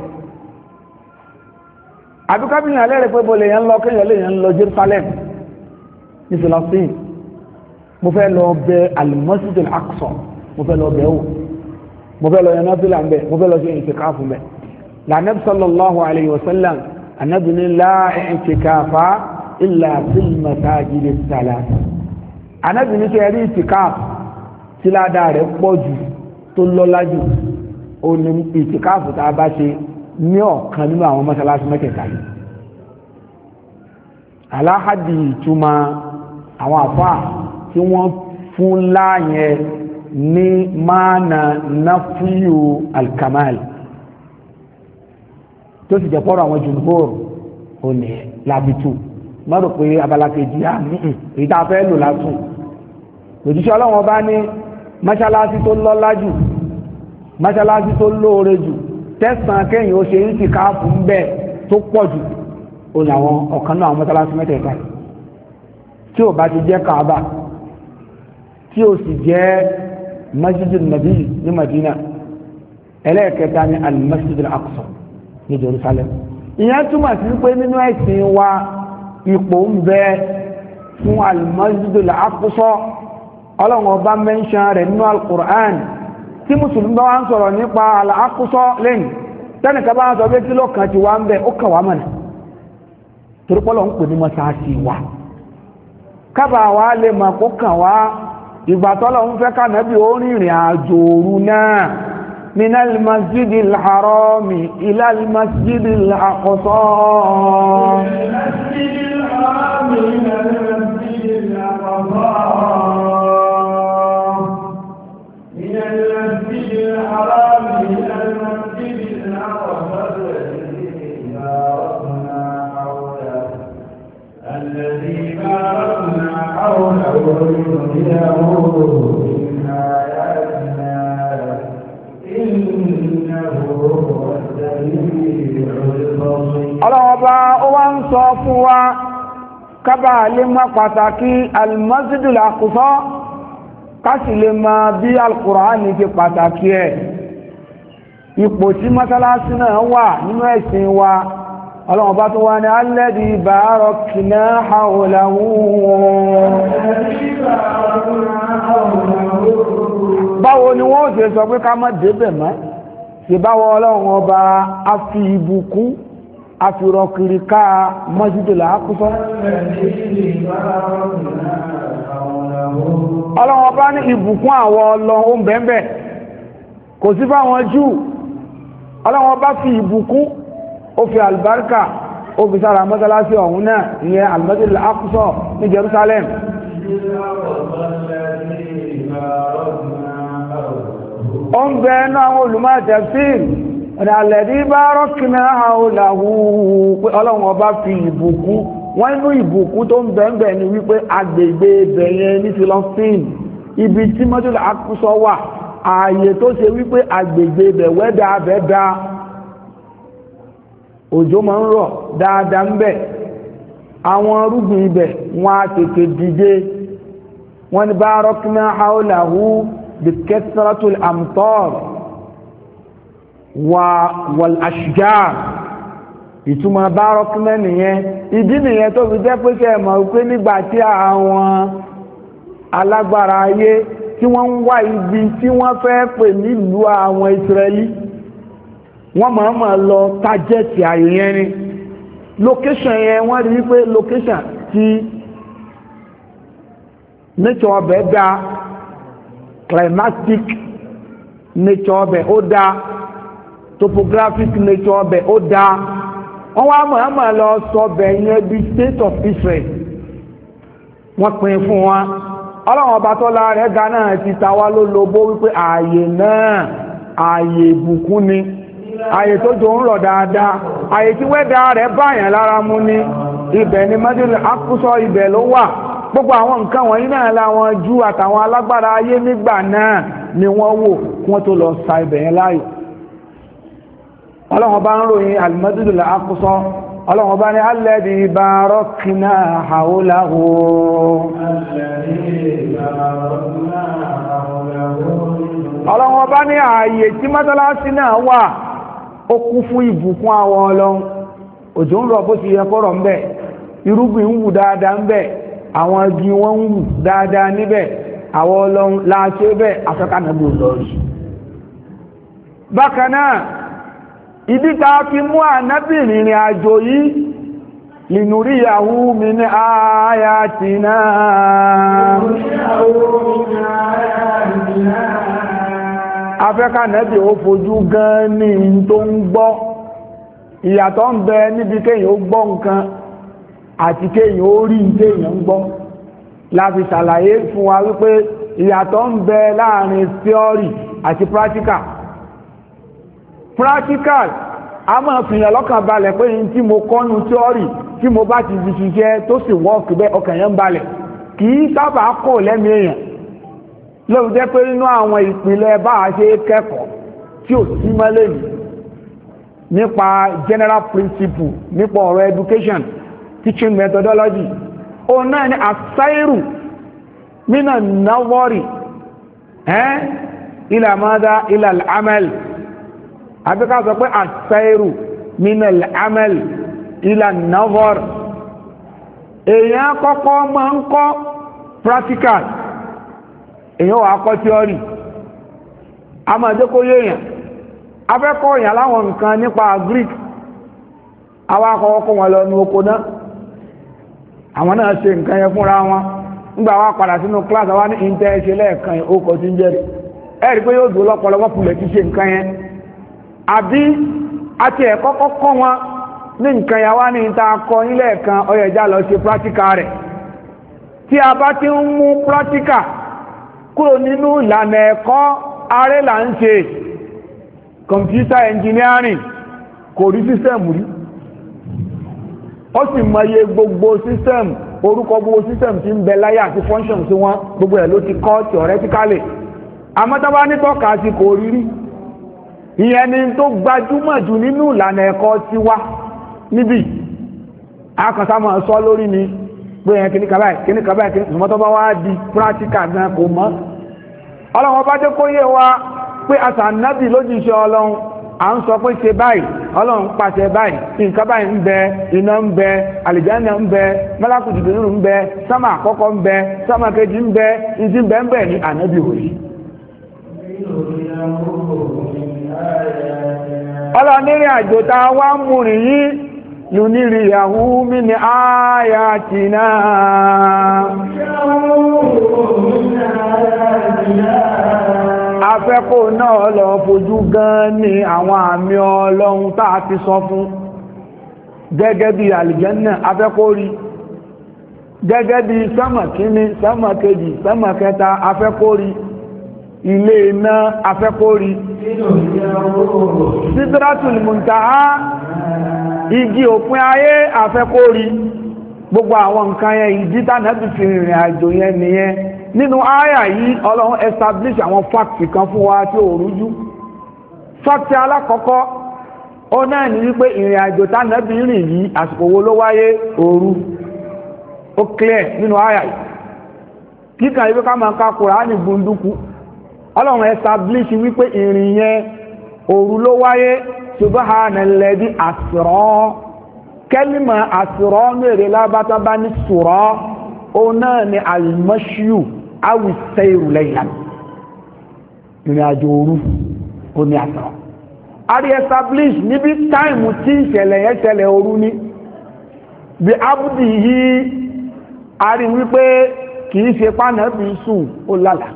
àbíkábìnrin alẹ́rẹ̀ pé bọ́lẹ̀ yẹn lọ kéèyàn lè yẹn lọ Jerusalem ní Philistine mo fẹ́ lọ bẹ al-Masjid al-Aqsa mo fẹ́ lọ bẹ wò mo fẹ́ lọ yan náfìlà bẹ̀ mo fẹ́ lọ ṣe ìtìkáàfù bẹ̀ lànàbí sallallahu alayhi wa sallam anabi ní la i'tikafa illa fil masajid ath-thalath anabi ní sọ ẹ̀rí ìtìkáàfù tí ládàá rẹ̀ pọ̀ jù tó lọ́lá jù ó ní ìtìkáàfù tá a bá ṣe ní ọ̀kan nínú àwọn mọ́sálásí mẹ́tẹ̀ẹ̀ta yìí aláhàdì ìtumọ̀ àwọn àfáà tí wọ́n fún láàyẹ ní máàna náfíù alkamal tó sì jẹ́ pọ́rọ̀ àwọn jùmhur ò ní lábìtú mọ́rò pé abala kejì á èyí tá a fẹ́ lò lásùn òjíṣẹ́ ọlọ́wọ́n bá ní mọ́sálásí tó lọ́lá jù mọ́sálásí tó lóore jù tẹ́sàn kẹ́yìn ó ṣe ń ti káàfù ń bẹ́ tó pọ̀ jù ó làwọn ọ̀kan náà àwọn mọ́sálásí mẹ́tẹ̀ẹ̀ta tí ò bá ti jẹ́ Kaaba tí ó sì jẹ́ Masjidun Nabi ní Madina ẹlẹ́ẹ̀kẹta ní al-Masjid al-Aqsa ní Jerusalem ìyẹn túmọ̀ sí pé nínú ẹ̀sìn wa ipò ń bẹ fún al-Masjid al-Aqsa ọlọ́run ọba mẹ́ńṣán rẹ̀ nínú al-Qur'an tí mùsùlùmí bá wá ń sọ̀rọ̀ nípa al-Aqsa lẹ́yìn tẹ́nìkan bá ń sọ pé kí ló kàn ti wá ń bẹ̀ ó kàn wá mọ̀nà torípọ́lọ̀ ń pè ní mọ́sáàsì wa kábà wá lè mọ̀ kó kàn wá ìgbà tọ́lọ̀ ń fẹ́ kànábì ó rìnrìn àjò òru náà minal masjidil harami ilal masjidil aqsa ọlọ́wọ́ba ó wá ń sọ fún wa kábà lè mọ̀ pàtàkì al-Masjidul Aqsa kásì lè mọ̀ bí al-Qur'ani ti pàtàkì ẹ̀ ipò tí mọ́sálásí náà wà nínú ẹ̀sìn wa ọlọ́wọ́ba tó wá ní alladhi barakna hawlahu báwo ni wọ́n ṣe sọ pé ká má débẹ̀ mọ́ ṣe báwo ọlọ́run ọba a fi ìbùkún a fi rọkiri ká Masjidul Aqsa ọlọ́run ọba ní ìbùkún àwọn ọlọ́run bẹ́ẹ̀bẹ́ kò sí fáwọn Júù ọlọ́run ọba fi ìbùkún ó fi àlùbáríkà ó fi sára mọ́sálásí ọ̀hún náà ìyẹn al-Masjidul Aqsa ní Jerusalem ó ń bẹ náà àwọn olùmọ̀ tafsir ọ̀nà alladhi barakna hawlahu pé ọlọ́run ọba fi ìbùkún wọ́n inú ìbùkún tó ń bẹ̀ẹ̀bẹ̀ ni wípé agbègbè bẹ̀yẹn ní Philistine ibi tí Masjidul Aqsa wà ààyè tó ṣe wípé agbègbè bẹ̀ wẹ́dà bẹ́dà òjò máa ń rọ̀ dáadáa ń bẹ̀ àwọn rúgbìn ibẹ̀ wọ́n á tètè dìde wọ́n ní barakna hawlahu بكثرة الأمطار والأشجار ìtumọ̀ bárọ́kínẹ́ nìyẹn ìdí nìyẹn tó fi jẹ́ pé kẹ́ ẹ mọ̀ wípé nígbà tí àwọn alágbára ayé tí wọ́n ń wá ibi tí wọ́n fẹ́ pè nílùú àwọn Ísírẹ́lì wọ́n máa lọ tájẹ́tì àyè yẹn ni location yẹn wọ́n rí wípé location tí nature ọbẹ̀ dáa climatic nature ọbẹ̀ ó dá topographic nature ọbẹ̀ ó dá wọ́n wá mọ̀ọ́mọ̀ lọ sọ bẹ̀ yẹn bí state of Israel wọ́n pín fún wa ọlọ́run ọba tó láàrẹ̀ ga náà ti ta wá ló lobó wípé ààyè náà ààyè ìbùkún ni ààyè tó jò ń rọ̀ dáadáa ààyè tí wẹ́dà rẹ̀ báyàn lára mú ni ibẹ̀ ni Masjidul Aqsa ibẹ̀ ló wà gbogbo àwọn nǹkan wọ̀nyí náà láwọn Júù àtàwọn alágbára ayé nígbà náà ni wọ́n wò kí wọ́n tó lọ sa ibẹ̀ yẹn láàyò ọlọ́run bá ń ròyìn al-Masjidul Aqsa ọlọ́run bá ní alladhi barakna hawlahu ọlọ́run bá ní ààyè tí mọ́sálásí náà wà ó kún fún ìbùkún àwọn ọlọ́run òjò ń rọ̀ bó ti yẹ kó rọ̀ ń bẹ̀ irúgbìn ń wù dáadáa ń bẹ̀ àwọn igi wọ́n ń wù dáadáa níbẹ̀ àwọn ọlọ́run láti bẹ̀ afẹ́kànnàbí olórí bákan náà ìdí ta fi mú ànábì rìnrìn àjò yìí linuriyahu min ayatina afẹ́kànnàbí ó fojú gan ní tó ń gbọ́ ìyàtọ̀ ń bẹ níbi kéèyàn ó gbọ́ nǹkan àti kéèyàn ó rí kéèyàn ń gbọ́ láti ṣàlàyé fún wa wípé ìyàtọ̀ ń bẹ láàrin theory àti practical a máa fìyàn lọ́kàn balẹ̀ pé yìí tí mo kọ́nu theory tí mo bá ti fi ṣiṣẹ́ tó sì work bẹ́ ọkàn yẹn ń balẹ̀ kì í sábà kò lẹ́mìí èèyàn lóòrùn jẹ́ pé nínú àwọn ìpìlẹ̀ bá a ṣe kẹ́kọ̀ọ́ tí ò sí mọ́lẹ̀ nípa general principle nípa ọ̀rọ̀ education teaching methodology òun náà ni asairu mina nawori ila mada ila al-amal àbíká sọ pé asairu mina al-amal ila nawor èèyàn kọ́kọ́ máa ń kọ́ practical èèyàn wà kọ́ theory a máa jẹ́ kó yéèyàn afẹ́kọ́ èèyàn láwọn nǹkan nípa Greek àwọn akọ́kọ́ wọn lọ ní oko náà àwọn náà ṣe nǹkan yẹn fúnra wọn nígbà wá padà sínú class àwọn ní ìntẹ́ ṣe lẹ́ẹ̀kan ókọ̀ tí ń jẹ́rì ẹ̀rí pé yóò dùn lọ́pọ̀lọpọ̀ pùlẹ̀ tí ṣe nǹkan yẹn àbí àti ẹ̀kọ́kọ́ kọ́ wọn ní nǹkan yà wá ní ìta akọ nílẹ̀ kan ọyẹ̀já lọ ṣe practical rẹ̀ tí a bá ti ń mú practical kúrò nínú ìlànà ẹ̀kọ́ aré là ń ṣe computer engineering kò rí system rí ó sì mọye gbogbo system orúkọ gbogbo system tí ń bẹ láyé àti function sí wọn gbogbo ẹ̀ ló ti kọ́ theoretically àmọ́ tá bá ní tọ́ka sí kò rírí ìyẹn ni tó gbajúmọ̀ jù nínú ìlànà ẹ̀kọ́ tiwa níbi akọ̀sámọ̀ sọ lórí ni pé yẹn kíní kàbáyì ṣùgbọ́n tó bá wá di practical gan kò mọ́ ọlọ́run bá jẹ́ kó yé wa pé àtànábì lójíṣẹ́ ọlọ́run à ń sọ pé ṣe báyìí ọlọ́run pàṣẹ báyìí nǹkan báyìí ń bẹ iná ń bẹ àlìjánnà ń bẹ málàkù Jibril ń bẹ sámà àkọ́kọ́ ń bẹ sámà kejì ń bẹ ìdí ń bẹ ní ànábì òyì ọlọ́nìrìn àjò tá a wá ń múrin yìí lùnírì ìyàwó mi ní ayatina afẹ́kò náà lọ fojú gan ní àwọn àmì ọlọ́run tá a ti sọ fún gẹ́gẹ́ bí àlìjẹ́nnà afẹ́kò rí gẹ́gẹ́ bí sámà kíní sámà kejì sámà kẹta afẹ́kò rí ilé iná afẹ́kò rí Sidratul Muntaha igi òpin ayé afẹ́kò rí gbogbo àwọn nǹkan yẹn ìdí tánàbí fi rìnrìn àjò yẹn nìyẹn nínú àyà yìí ọlọ́run establish àwọn fáktì kan fún wa tí ò rújú fáktì alákọ̀ọ́kọ́ ó náà ní wípé ìrìn àjò tánàbí rìn yìí àsìkò wo ló wáyé òru ó clear nínú àyà yìí kíkà ibi ká máa ka Kùránì gbunduku ọlọ́run establish wípé ìrìn yẹn òru ló wáyé subhanalladhi asra kẹ́límà asra ní èrè lábátá bá ní sùrọ́ ó náà ni al-mashyu awi sayru laylan ìrìn àjò òru ó ní asra a rí establish níbi táìmù tí ìṣẹ̀lẹ̀ yẹn ṣẹlẹ̀ òru ní bí abúdì yìí a rí wípé kìí ṣe pánà bí sùn ó lálàá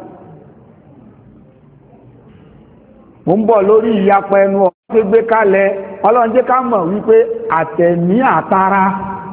mo ń bọ̀ lórí ìyapa ẹnu ọ̀pẹ́ gbé kalẹ̀ ọlọ́run jẹ́ ká mọ̀ wípé àtẹ̀mí àtara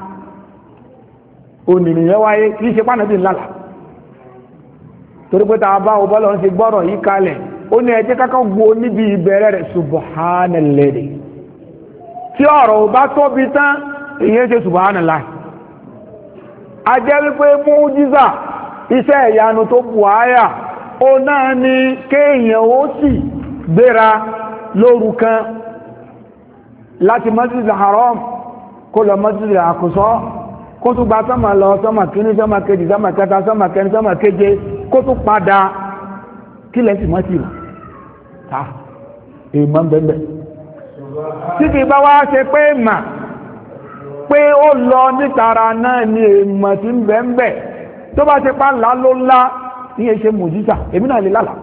onìyàn wáyé kìí ṣe pánà bí lálà torí pé ta bá ọbọ́lọ́ ń ṣe gbọ́rọ̀ yìí kalẹ̀ ó ní ẹjẹ́ kákan gbó níbi ìbẹ̀rẹ̀ rẹ̀ subhanalladhi tí ọ̀rọ̀ ò bá tóbi tán ìyẹn ṣe subhanallah a jẹ́ wípé mújísà iṣẹ́ ìyanu tó bù áyà ó náà ní kéèyàn ó sì gbéra lóru kan láti Masjidil Haram kó lọ Masjidil Aqsa kó tún gba sọ́mà lọ sọ́mà kíní sọ́mà kejì sọ́mà kẹta sọ́mà kẹrin sọ́mà keje kó tún padà kí lẹ́sì mọ́tì rẹ̀ ta èèmọ̀ bẹ́ẹ̀ títí bá wá ṣe pé mà pé ó lọ nítara náà ni èèmọ̀ tí ń bẹ́ẹ̀ tó bá ṣe pa ńlá ló ńlá ní ṣe mùjísà èmi náà lè lálàá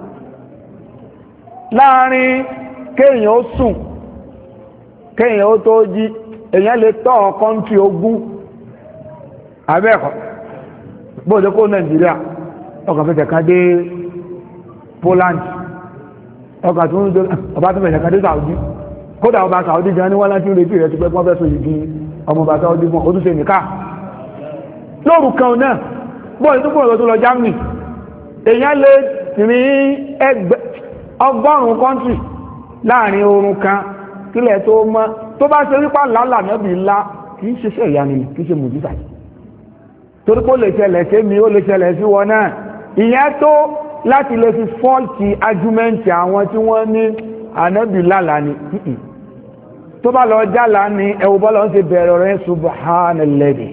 láàrin kéèyàn ó sùn kéèyàn ó tó jí èyàn lè tọ́ kọ́ntì ogún abẹ́ẹ̀kọ́ bóòdó kó Nàìjíríà ọkàn fẹ́sẹ̀ kan dé Poland ọkàn tó ń dé ọba tó fẹ́sẹ̀ kan dé Saudi kódà ọba Saudi jẹ́ ní wọ́n láti ń retí rẹ̀ ti pẹ́ pọ́n fẹ́ so yìí ọmọ ọba Saudi fún ọdún ṣe nìka lóru kan náà bóòdó tó kúrò tó lọ Germany èyàn lè rìn ọgọ́rùn-ún kọ́ntì láàrin oorun kan kílẹ̀ tó mọ́ tó bá ṣe wípá lálà nẹ́bì ńlá kìí ṣeṣẹ́ ìyanu ni kìí ṣe mùjísà torí kó lè ṣẹlẹ̀ sí mi ó lè ṣẹlẹ̀ sí wọn náà ìyẹn tó láti lè fi fọ́ọ̀tì ájúmẹ́ǹtì àwọn tí wọ́n ní ànẹ́bì lálà ni tó bá lọ jálà ní ẹwù bọ́lá ń ṣe bẹ̀rẹ̀ rẹ̀ subhanalladhi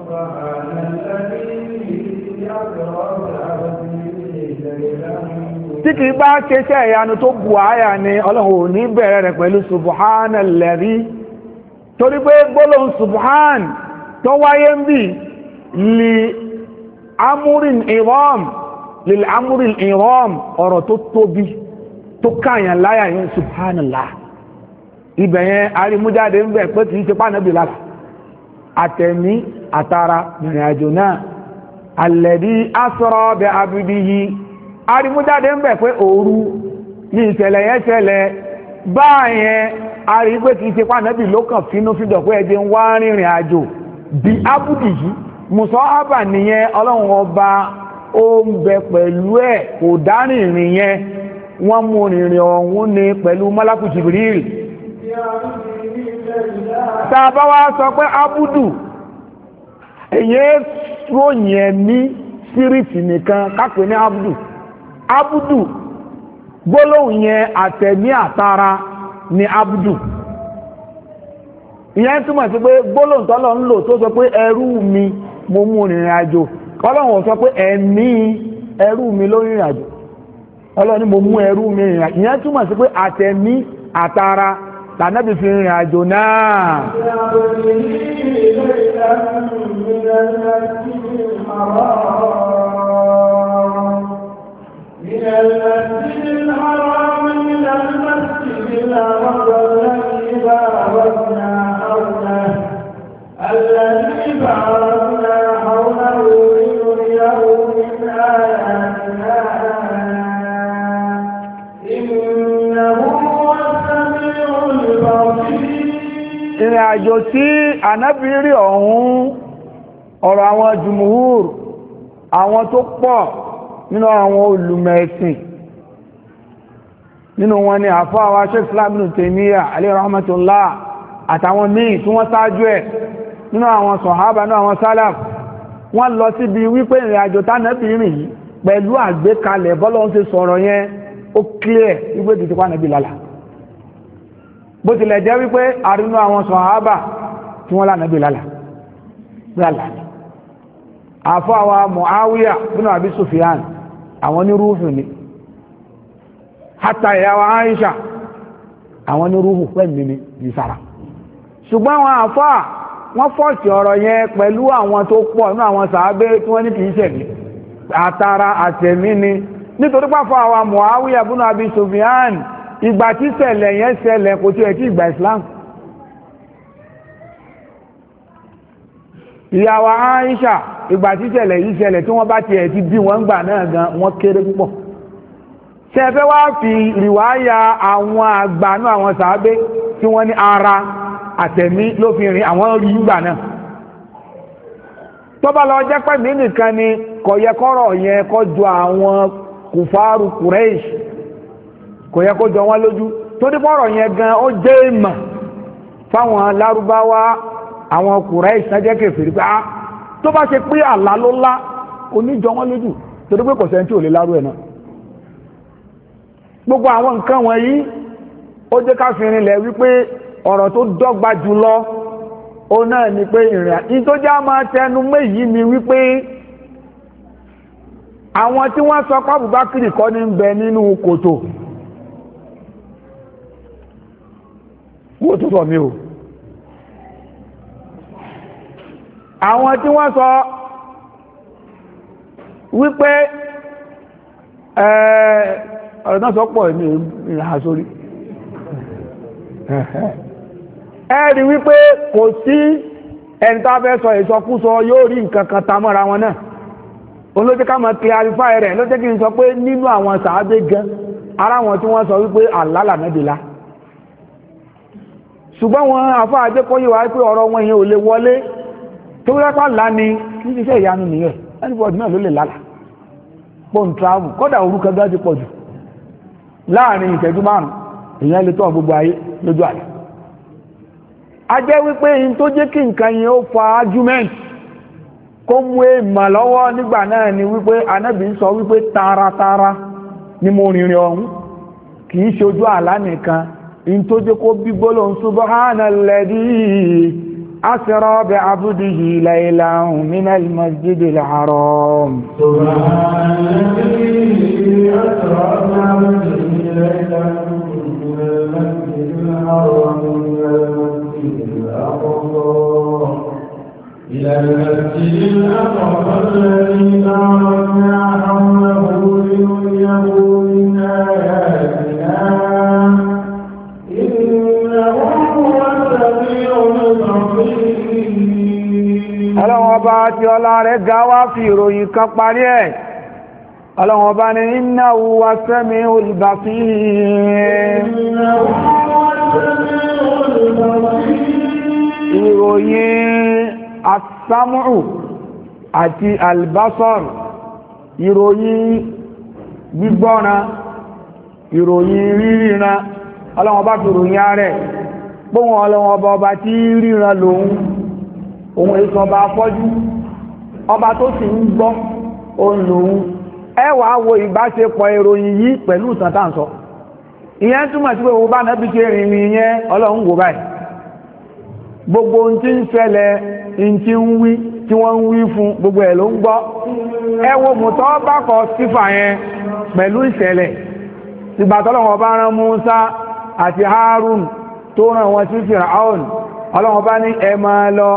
tí kìí bá ṣeṣẹ́ ìyanu tó bù áyà ni ọlọ́run ò ní bẹ̀rẹ̀ rẹ̀ pẹ̀lú subhanalladhi torí pé gbólóhùn subhan tó wáyé ń bì li amúrin ìrọ́m lil amúrin ìrọ́m ọ̀rọ̀ tó tóbi tó káyàn láyà yẹn subhanallah ibẹ̀ yẹn arimújáde ń bẹ̀ pé kìí ṣe pánàbì lára àtẹ̀mí àtara ìrìnàjò náà alladhi asra bi abdihi arimújáde ń bẹ̀ pé òru ní ìṣẹ̀lẹ̀ yẹn ṣẹlẹ̀ báyẹn arí pé kìí ṣe pánàbì ló kàn fínú fídọ̀ pé ẹjẹ́ ń wá rìnrìn àjò bí ábùdì yìí mùsọ́ ábà nìyẹn ọlọ́run ọba ó ń bẹ pẹ̀lú ẹ̀ kò dá rìnrìn yẹn wọ́n mú rìnrìn ọ̀hún ni pẹ̀lú mọ́lákù Jibril tá a bá wá sọ pé ábùdù èyí ròyìn ẹ̀mí spiriti nìkan kápẹ́ ní abudu gbólóhùn yẹn àtẹ̀mí àtara ni abudu. ìyẹn túmọ̀ sí pé gbólóhùn tọ́lọ̀ ń lò tó sọ pé ẹrú mi mo mú rìnrìn àjò, Ọlọ́run sọ pé ẹ̀mí ẹrú mi ló rìnrìn àjò, Ọlọ́run ni mo mú ẹrú mi rìnrìn àjò. ìyẹn túmọ̀ sí pé àtẹ̀mí àtara lànàbì fi rìnrìn àjò náà. من المسجد الحرام إلى المسجد الأقصى الذي باركنا حوله لنريه من آياتنا إنه هو السميع البصير. ìrìn àjò tí ànábì rí ọ̀hún, ọ̀rọ̀ àwọn jùmùhúr, àwọn tó pọ̀ nínú àwọn olùmẹ̀ẹ̀sìn, nínú wọn ni àfáà wa Sheikh Islam Ibn Taymiyyah alayhi rahmatullah àtàwọn míì tí wọ́n ṣáájú ẹ̀ nínú àwọn sọ̀hábà nínú àwọn sálàf, wọ́n lọ síbi wípé ìrìn àjò tánàbì rìn yìí pẹ̀lú àgbékalẹ̀ bọ́lọ́hun ṣe sọ̀rọ̀ yẹn ó clear wípé títí pánàbì lálà, bó tilẹ̀ jẹ́ wípé àrínú àwọn sọ̀hábà tí wọ́n lánàbì lálà. àfáà wa Muawiya bin Abi Sufyan àwọn ní rúhù ni, hátà ìyàwó Aisha àwọn ní rúhù pẹ̀lú ní ìsára. ṣùgbọ́n àwọn àfáà wọ́n fọ́ọ̀tì ọ̀rọ̀ yẹn pẹ̀lú àwọn tó pọ̀ ní àwọn sàábé tí wọ́n ní kìí ṣẹ̀mí àtara àtẹ̀mí ni, nítorí pàfọ́ àwọn Muawiya bin Abi Sufyan ìgbà tí ṣẹlẹ̀ yẹn ṣẹlẹ̀ kò tí ẹ̀ tí ìgbà Islam. ìyàwó Aisha ìgbà tí ṣẹlẹ̀ yìí ṣẹlẹ̀ tí wọ́n bá ti ẹ̀ ti bí wọ́n gbà náà gan wọ́n kéré púpọ̀. ṣẹfẹ́ wá fi rìwáyà àwọn àgbà náà àwọn sàábé tí wọ́n ní ara àtẹ̀mí ló fi rìn àwọn rí gbà náà. tó bá lọ jẹ́ pẹ́ mí nìkan ni kò yẹ kọ́rọ̀ yẹn kó jọ àwọn kùfàrù Quraysh, kò yẹ kó jọ wọ́n lójú, tó dípọ̀rọ̀ yẹn gan ó jẹ́ ìmọ̀ fáwọn lárúbáwá àwọn Quraysh sájẹ́ kèfèrí pé tó bá ṣe pé àlá ló lá kò ní jọ wọ́n lójú, torí pé kò sẹ́ni tí ò lè lárú ẹ̀ náà. gbogbo àwọn nǹkan wọ̀nyí ó jẹ́ ká fi rinlẹ̀ wípé ọ̀rọ̀ tó dọ́gba jùlọ ó náà ni pé ìrìn tó já máa tẹnu méjì ni wípé àwọn tí wọ́n sọ pé Abubakar kọ́ ní ń bẹ nínú kòtò wó tó sọ mí o, àwọn tí wọ́n sọ wípé ọ̀rọ̀ náà sọ pọ̀ ní ìrìnà sórí ẹ̀rí wípé kò sí ẹni tó fẹ́ sọ ìsọkúsọ yóò rí nǹkan kan ta mọ́ra wọn náà. olójẹ́ ká mọ̀ clarify rẹ̀ ló jẹ́ kí n sọ pé nínú àwọn sàábé gan ara wọn tí wọ́n sọ wípé àlálà mẹ́bìlá, ṣùgbọ́n wọn àfáà Adékọ́yè wá pé ọ̀rọ̀ wọn yẹn ò lè wọlé tó rẹ́pà lá ní kí ṣiṣẹ́ ìyanu nìyẹn, anybody náà ló lè lálà pọ́n travel kọ́dà orúkọ gá ti pọ̀ jù láàrin ìṣẹ́jú márùn-ún èèyàn lè tọ́ gbogbo ayé lójú àlá. a jẹ́ wípé in tó jẹ́ kí nǹkan yẹn ó fa argument kó mú èèmọ̀ lọ́wọ́ nígbà náà ni wípé Ànábì ń sọ wípé taratara ni mo rìnrìn ọ̀hún kì í ṣojú àlá nìkan, in tó jẹ́ kó bí gbólóhùn subhanalladhi asra bi abdihi laylan minal masjidil haram. subhanalladhi asra bi abdihi laylan minal masjidil haram إلى المسجد الأقصى الذي باركنا حوله لنريه من آياتنا إنه هو السميع البصير. Ọlọ́run ọba tí ọlá rẹ̀ ga wá fi ìròyìn kan parí ẹ̀. Ọlọ́run ọba ní innahu huwa as-sami'ul basir. Ìròyìn as-sam'u àti al-basar, ìròyìn gbígbọ́ran, ìròyìn ríríran, Ọlọ́run ọba fi ròyìn ààrẹ gbóhùn Ọlọ́run ọba tí ríran lòun, òun èso ọba afọ́jú ọba tó sì ń gbọ́ olùhun ẹ wàá wo ìbáṣepọ̀ ìròyìn yìí pẹ̀lú ìtàn tá à ń sọ ìyẹn túmọ̀ sí pé wo bá nábì ṣe rìnrìn yẹn ọlọ́run wò báyìí gbogbo ohun tí ń ṣẹlẹ̀ ohun tí ń wí tí wọ́n ń wí fún gbogbo ẹ̀ ló ń gbọ́ ẹ wo mùtọ́ bá kọ sífà yẹn pẹ̀lú ìṣẹ̀lẹ̀ ìgbà tọ́lọ́wọ́ bá rán Musa àti Harun tó rán wọn sí Firaun ọlọ́wọ́ bá ní ẹ máa lọ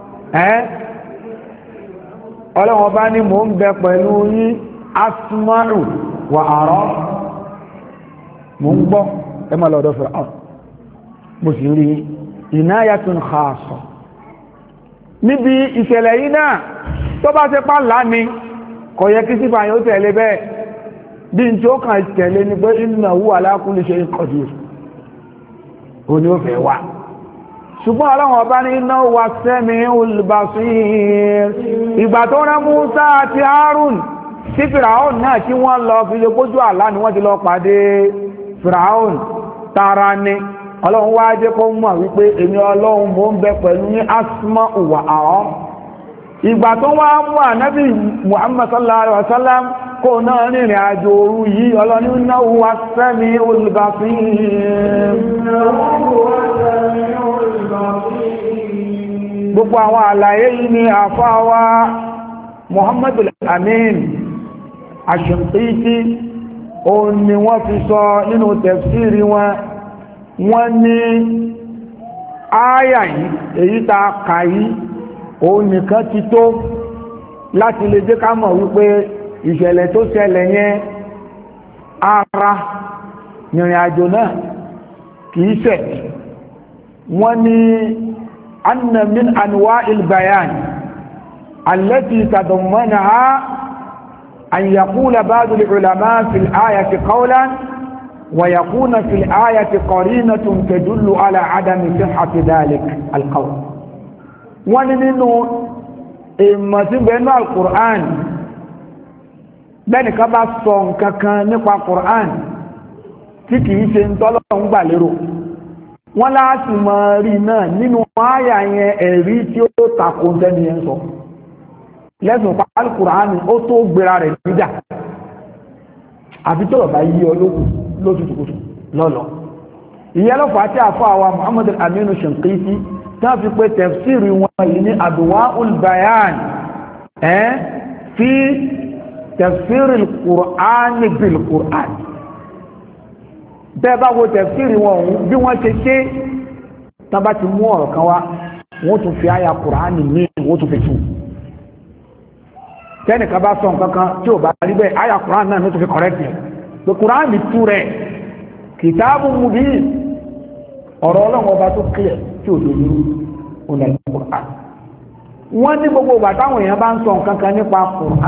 ọlọ́wọ́ bá ní mò ń bẹ pẹ̀lú yín asma'u wa ara mò ń gbọ́ ẹ máa lọ́dọ̀ Firaun mo sì rí inayatun khassa níbi ìṣẹ̀lẹ̀ yìí náà tó bá ṣe pàlá ni kò yẹ kí sífà yóò tẹ̀lé bẹ́ẹ̀ bí n tí ó kàn tẹ̀lé ni pé innahu ala kulli shay'in qadir ó ní ó fẹ́ wá ṣùgbọ́n ọlọ́run ọba ní innahu was-sami'ul basir ìgbà tó rán Musa àti Harun sí Firaun náà tí wọ́n lọ fi lè kójú àlá ni wọ́n ti lọ pàdé Firaun tara ni ọlọ́run wá jẹ́ kó mọ̀ wípé èmi ọlọ́run mò ń bẹ pẹ̀lú ní asma'u wa ara ìgbà tó wá mú ànábì Muhammad sallallahu alaihi wasallam kó náà rìnrìn àjò òru yìí ọlọ́ni innahu was-sami'ul basir gbogbo àwọn àlàyé yìí ni àfáwà Muhammadul Amin Ash-Shinqiti òun ni wọ́n fi sọ nínú tafsiri wọ́n ní ááyà yìí èyí tá a kà yìí òun nìkan ti tó láti lè jẹ́ ká mọ̀ wípé ìṣẹ̀lẹ̀ tó ṣẹlẹ̀ yẹn ara ìrìn àjò náà kìí ṣẹ̀ wọ́n ní anna min anwa'il bayan allati tadammanaha an yaqula ba'd al-ulama fi al-ayati qawlan wa yakuna fi al-ayati qarinatun tadullu ala adami sihhati dhalik al-qawl wọ́n ní nínú ìmọ̀ tí bẹ̀ẹ́nú al-Qur'an bẹ́ẹ̀ni ká bá sọ nǹkan kan nípa Qur'an tí kìí ṣe ń tọ́lọ́ ń gbà lérò wọ́n láti mọ̀ rí náà nínú àyà yẹn ẹ̀rí tí ó tako tẹ́ni yẹn sọ lẹ́sùn pa al-Qur'an ó tó gbéra rẹ̀ níjà àfi tó lọ bá yí ọ lójútùkùtù lọ́lọ́ ìyẹn lọ́fà tí a fọ́ àwa Muhammad al-Amin Ash-Shinqiti tí wọ́n fi pé tafsiri wọn yìí ní Adwa'ul Bayan fi tafsir al-Qur'an bil-Qur'an bẹ́ẹ̀ bá wo tafsiri wọn òun bí wọ́n ṣe ṣe tábà ti mú ọ̀rọ̀ kan wá wọ́n tún fi àyà Qur'an ní wọ́n tún fi tún tẹ́nìkan bá sọ nǹkan kan tí ò bá rí bẹ́ẹ̀ àyà Qur'an náà ní tún fi correct yẹn pé Qur'an bí tú rẹ̀ kitabun mubin ọ̀rọ̀ ọlọ́run ọba tó clear tí ò lóyún òun ní Qur'an wọ́n ní gbogbo ìgbà táwọn èèyàn bá ń sọ nǹkan kan nípa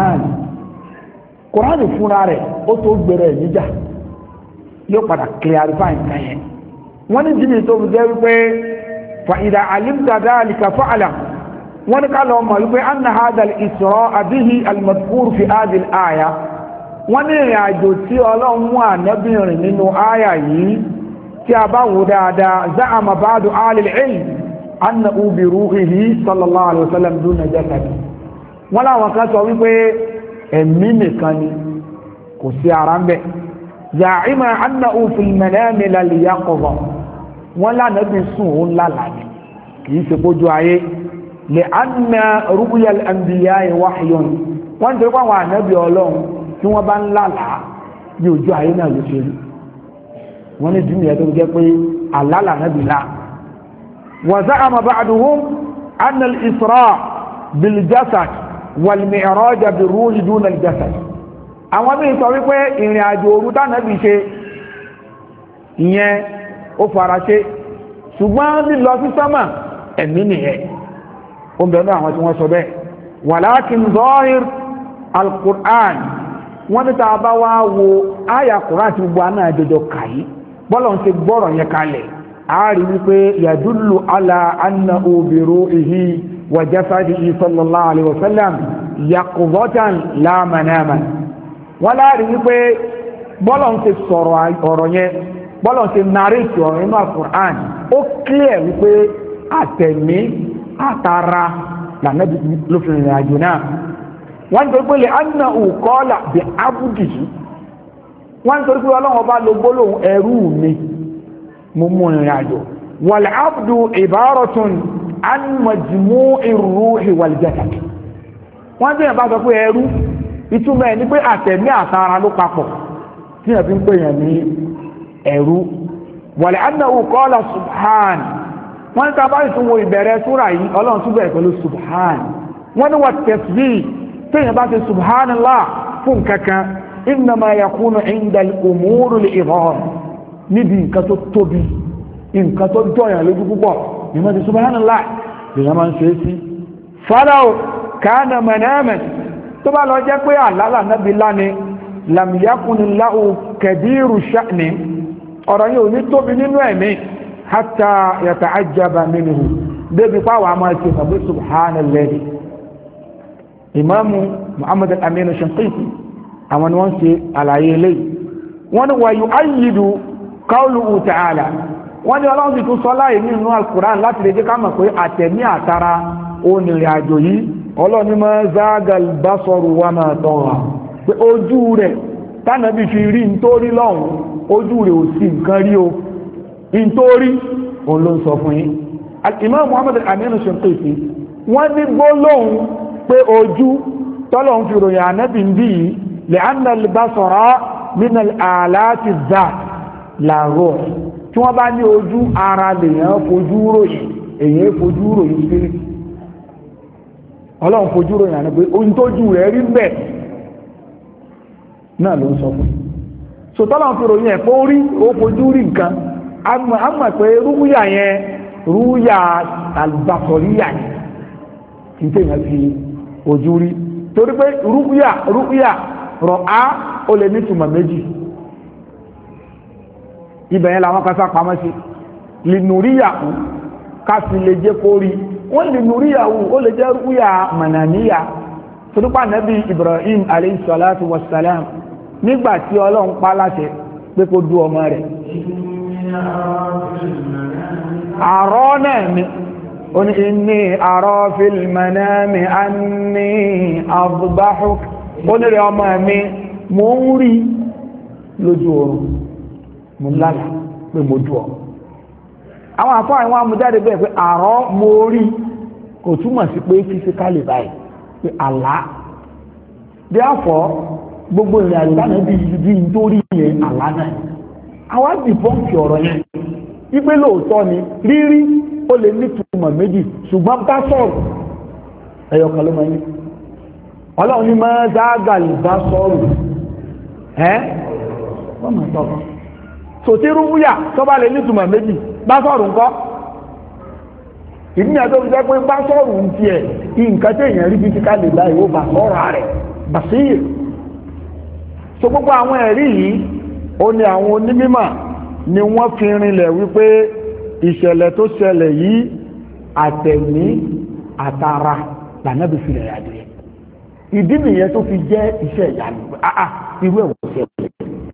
Qur'an fúnra rẹ̀ ó tó gbèrè níjà yóò padà clarify nǹkan yẹn wọ́n ní jíjìn tó fi jẹ́ wípé fa idha alimta dhalika fa'lam wọ́n ní ká lọ mọ̀ wípé anna hadha al-isra bihi al-madhkur fi hadhihi al-aya wọ́n ní ìrìn àjò tí ọlọ́run mú ànábì rìn nínú àyà yìí tí a bá wò dáadáa za'ama ba'du ahli al-ilm annahu bi ruhihi sallallahu alaihi wasallam duna jasad wọ́n láwọn kan sọ wípé ẹ̀mí nìkan ni kò sí ara ń bẹ̀ za'ima annahu fil manami lal yaqظة wọ́n lánàbí sùn ó lálàá ni kìí ṣe bójú ayé lè anna ru'ya al-anbiya'i wahyun wọ́n tẹ́ pàwọn ànábì ọlọ́run tí wọ́n bá ń lálàá bí ojú ayé náà ló ṣe rí wọ́n ní dúnìyà tó jẹ́ pé àlálà nábì lá wa za'ama ba'duhum anna al-isra' bil jasad wal mi'raj bir ruh duna al-jasad àwọn míì sọ wípé ìrìn àjò òru tánàbì ṣe ìyẹn ó fara ṣe ṣùgbọ́n lílọ sí sánmà ẹ̀mí nìyẹn ó ń bẹ̀rẹ̀ àwọn tí wọ́n sọ bẹ́ẹ̀ walakin zahir al-Qur'an wọ́n ní tàà bá wá wo àyà Qur'an tí gbogbo àná àjọjọ kàyí bọ́lọ̀ ń ṣe gbọ́rọ̀ yẹn kalẹ̀ a rí wípé yadullu ala annahu bi ruhihi wa jasadihi sallallahu alaihi wasallam yaqظatan la manaman wọ́n láàrí wípé bọ́lọ̀ ń ṣe sọ̀rọ̀ ọ̀rọ̀ yẹn bọ́lọ̀ ń ṣe narrate ọ̀rọ̀ inú al-Qur'an ó clear wípé àtẹ̀mí àtara lànàbí ló fi rìnrìn àjò náà wọ́n tó pé lè anna qala bi abdihi wọ́n tó pé Ọlọ́run bá lo gbólóhùn ẹrú mi mo mú ìrìn àjò wal abdu ibaratun an majmu'i ruhi wal jasad wọ́n tí yẹn bá sọ pé ẹrú ìtumọ̀ ẹ̀ ní pé àtẹ̀mí àtara ló papọ̀ tí yẹn fi ń pè yẹn ní ẹrú wa li'annahu qala subhan wọ́n ní tàbá ìtumọ̀ ìbẹ̀rẹ̀ súra yìí Ọlọ́run tún bẹ̀rẹ̀ pẹ̀lú subhan wọ́n ní wà tasbih tí yẹn bá ti subhanallah fún kankan innama yakunu 'inda al-umur al-'idham níbi nǹkan tó tóbi nǹkan tó jọyàn lójú púpọ̀ ní mọ́ ti subhanallah lèyàn máa ń ṣe é sí falaw kana manaman tó bá lọ jẹ́ pé àlálà nábi láni lam yakun lahu kabiru sha'ni ọ̀rọ̀ yìí ò ní tóbi nínú ẹ̀mí hatta yata'ajjaba minhu débi pàwọ̀ àmọ́ ṣe tàbí subhanallahi imamu Muhammad al-Amin Shinqiti àwọn ni wọ́n ṣe àlàyé eléyìí wọ́n ní wa yu'ayyidu qawluhu ta'ala wọ́n ní Ọlọ́run sì tún sọ láì nínú al-Qur'an láti lè jẹ́ ká mọ̀ pé àtẹ̀mí àtara onírìn àjò yìí Ọlọ́run ma zagal basaru wa ma tagha pé ojú rẹ̀ tánàbí fi rí nítorí lọ́hùn ojú rẹ̀ ò sí nǹkan rí o nítorí òun ló ń sọ fún yín al-Imam Muhammad al-Amin Shinqiti wọ́n ní gbólóhùn pé ojú tọ́lọ́hun fi ròyìn ànábì ń bí yìí li'anna al-basara min al-alati dhat la ruh tí wọ́n bá ní ojú ara lèyàn fojú ròyìn èyàn fojú ròyìn spirit Ọlọ́run fojú ròyìn àná pé ohun tójú rẹ̀ rí bẹ́ẹ̀ náà ló ń sọ fún so tọ́lọ́run fi ròyìn ẹ̀ pé ó rí ó fojú rí nǹkan a mọ̀ pé rúyà yẹn rúyà albasoriya yẹn kì í tẹ̀yàn fi ojú rí torí pé rúyà rọ̀ á ó lè ní ìtumọ̀ méjì ibẹ̀ yẹn làwọn kásá pamọ́ sí lìnúríyàwó káfí lè jẹ́ kó rí wọ́n lìnúríyàwó ó lè jẹ́ rúyà mànàníyà torípa nàbí Ibrahim alayhi salatu wassalam nígbà tí Ọlọ́run pa láṣẹ pé kó dú ọmọ rẹ̀ àrọ́ náà ni ó ní inni ara fil manami anni adbahuk ó ní rẹ̀ ọmọ mi mo ń rí lójú oorun mo lálà pé mo dùn ọ àwọn àfọ àwọn amújáde bẹ́ẹ̀ pé àrọ́ mo rí kò túmọ̀ sí pé fisikálì báyìí pé àlá bí àfọ gbogbo ìrìn àjò lánàá bí nítorí yẹn àlá náà àwọn àdìbọ́ǹkì ọ̀rọ̀ yẹn wípé lóòótọ́ ni rírí ó lè ní túmọ̀ méjì ṣùgbọ́n bá sọ̀rọ̀ ẹ̀yọ̀kan ló máa ń ní Ọlọ́run ní máa dágàlì bá sọ̀rọ̀ wọ́n máa sọ̀rọ̀ sòtí rúbúyà tó bá lè nítumọ̀ méjì bá sọ̀rọ̀ ńkọ́ ìdíyà tó fi jẹ́ pé bá sọ̀rọ̀ ń tiẹ̀ nǹkan tí èèyàn rí bí kíkà lè láì ó bà sọ̀rọ̀ rẹ̀ bàṣír so gbogbo àwọn ẹ̀rí yìí ó ní àwọn onímọ̀ ni wọ́n fi rinlẹ̀ wípé ìṣẹ̀lẹ̀ tó ṣẹlẹ̀ yìí àtẹ̀mí àtara lànàbí fi rẹ̀ yàdé ìdí nìyẹn tó fi jẹ́ iṣẹ́ ìyanu irú ẹ̀wọ̀n ṣẹlẹ̀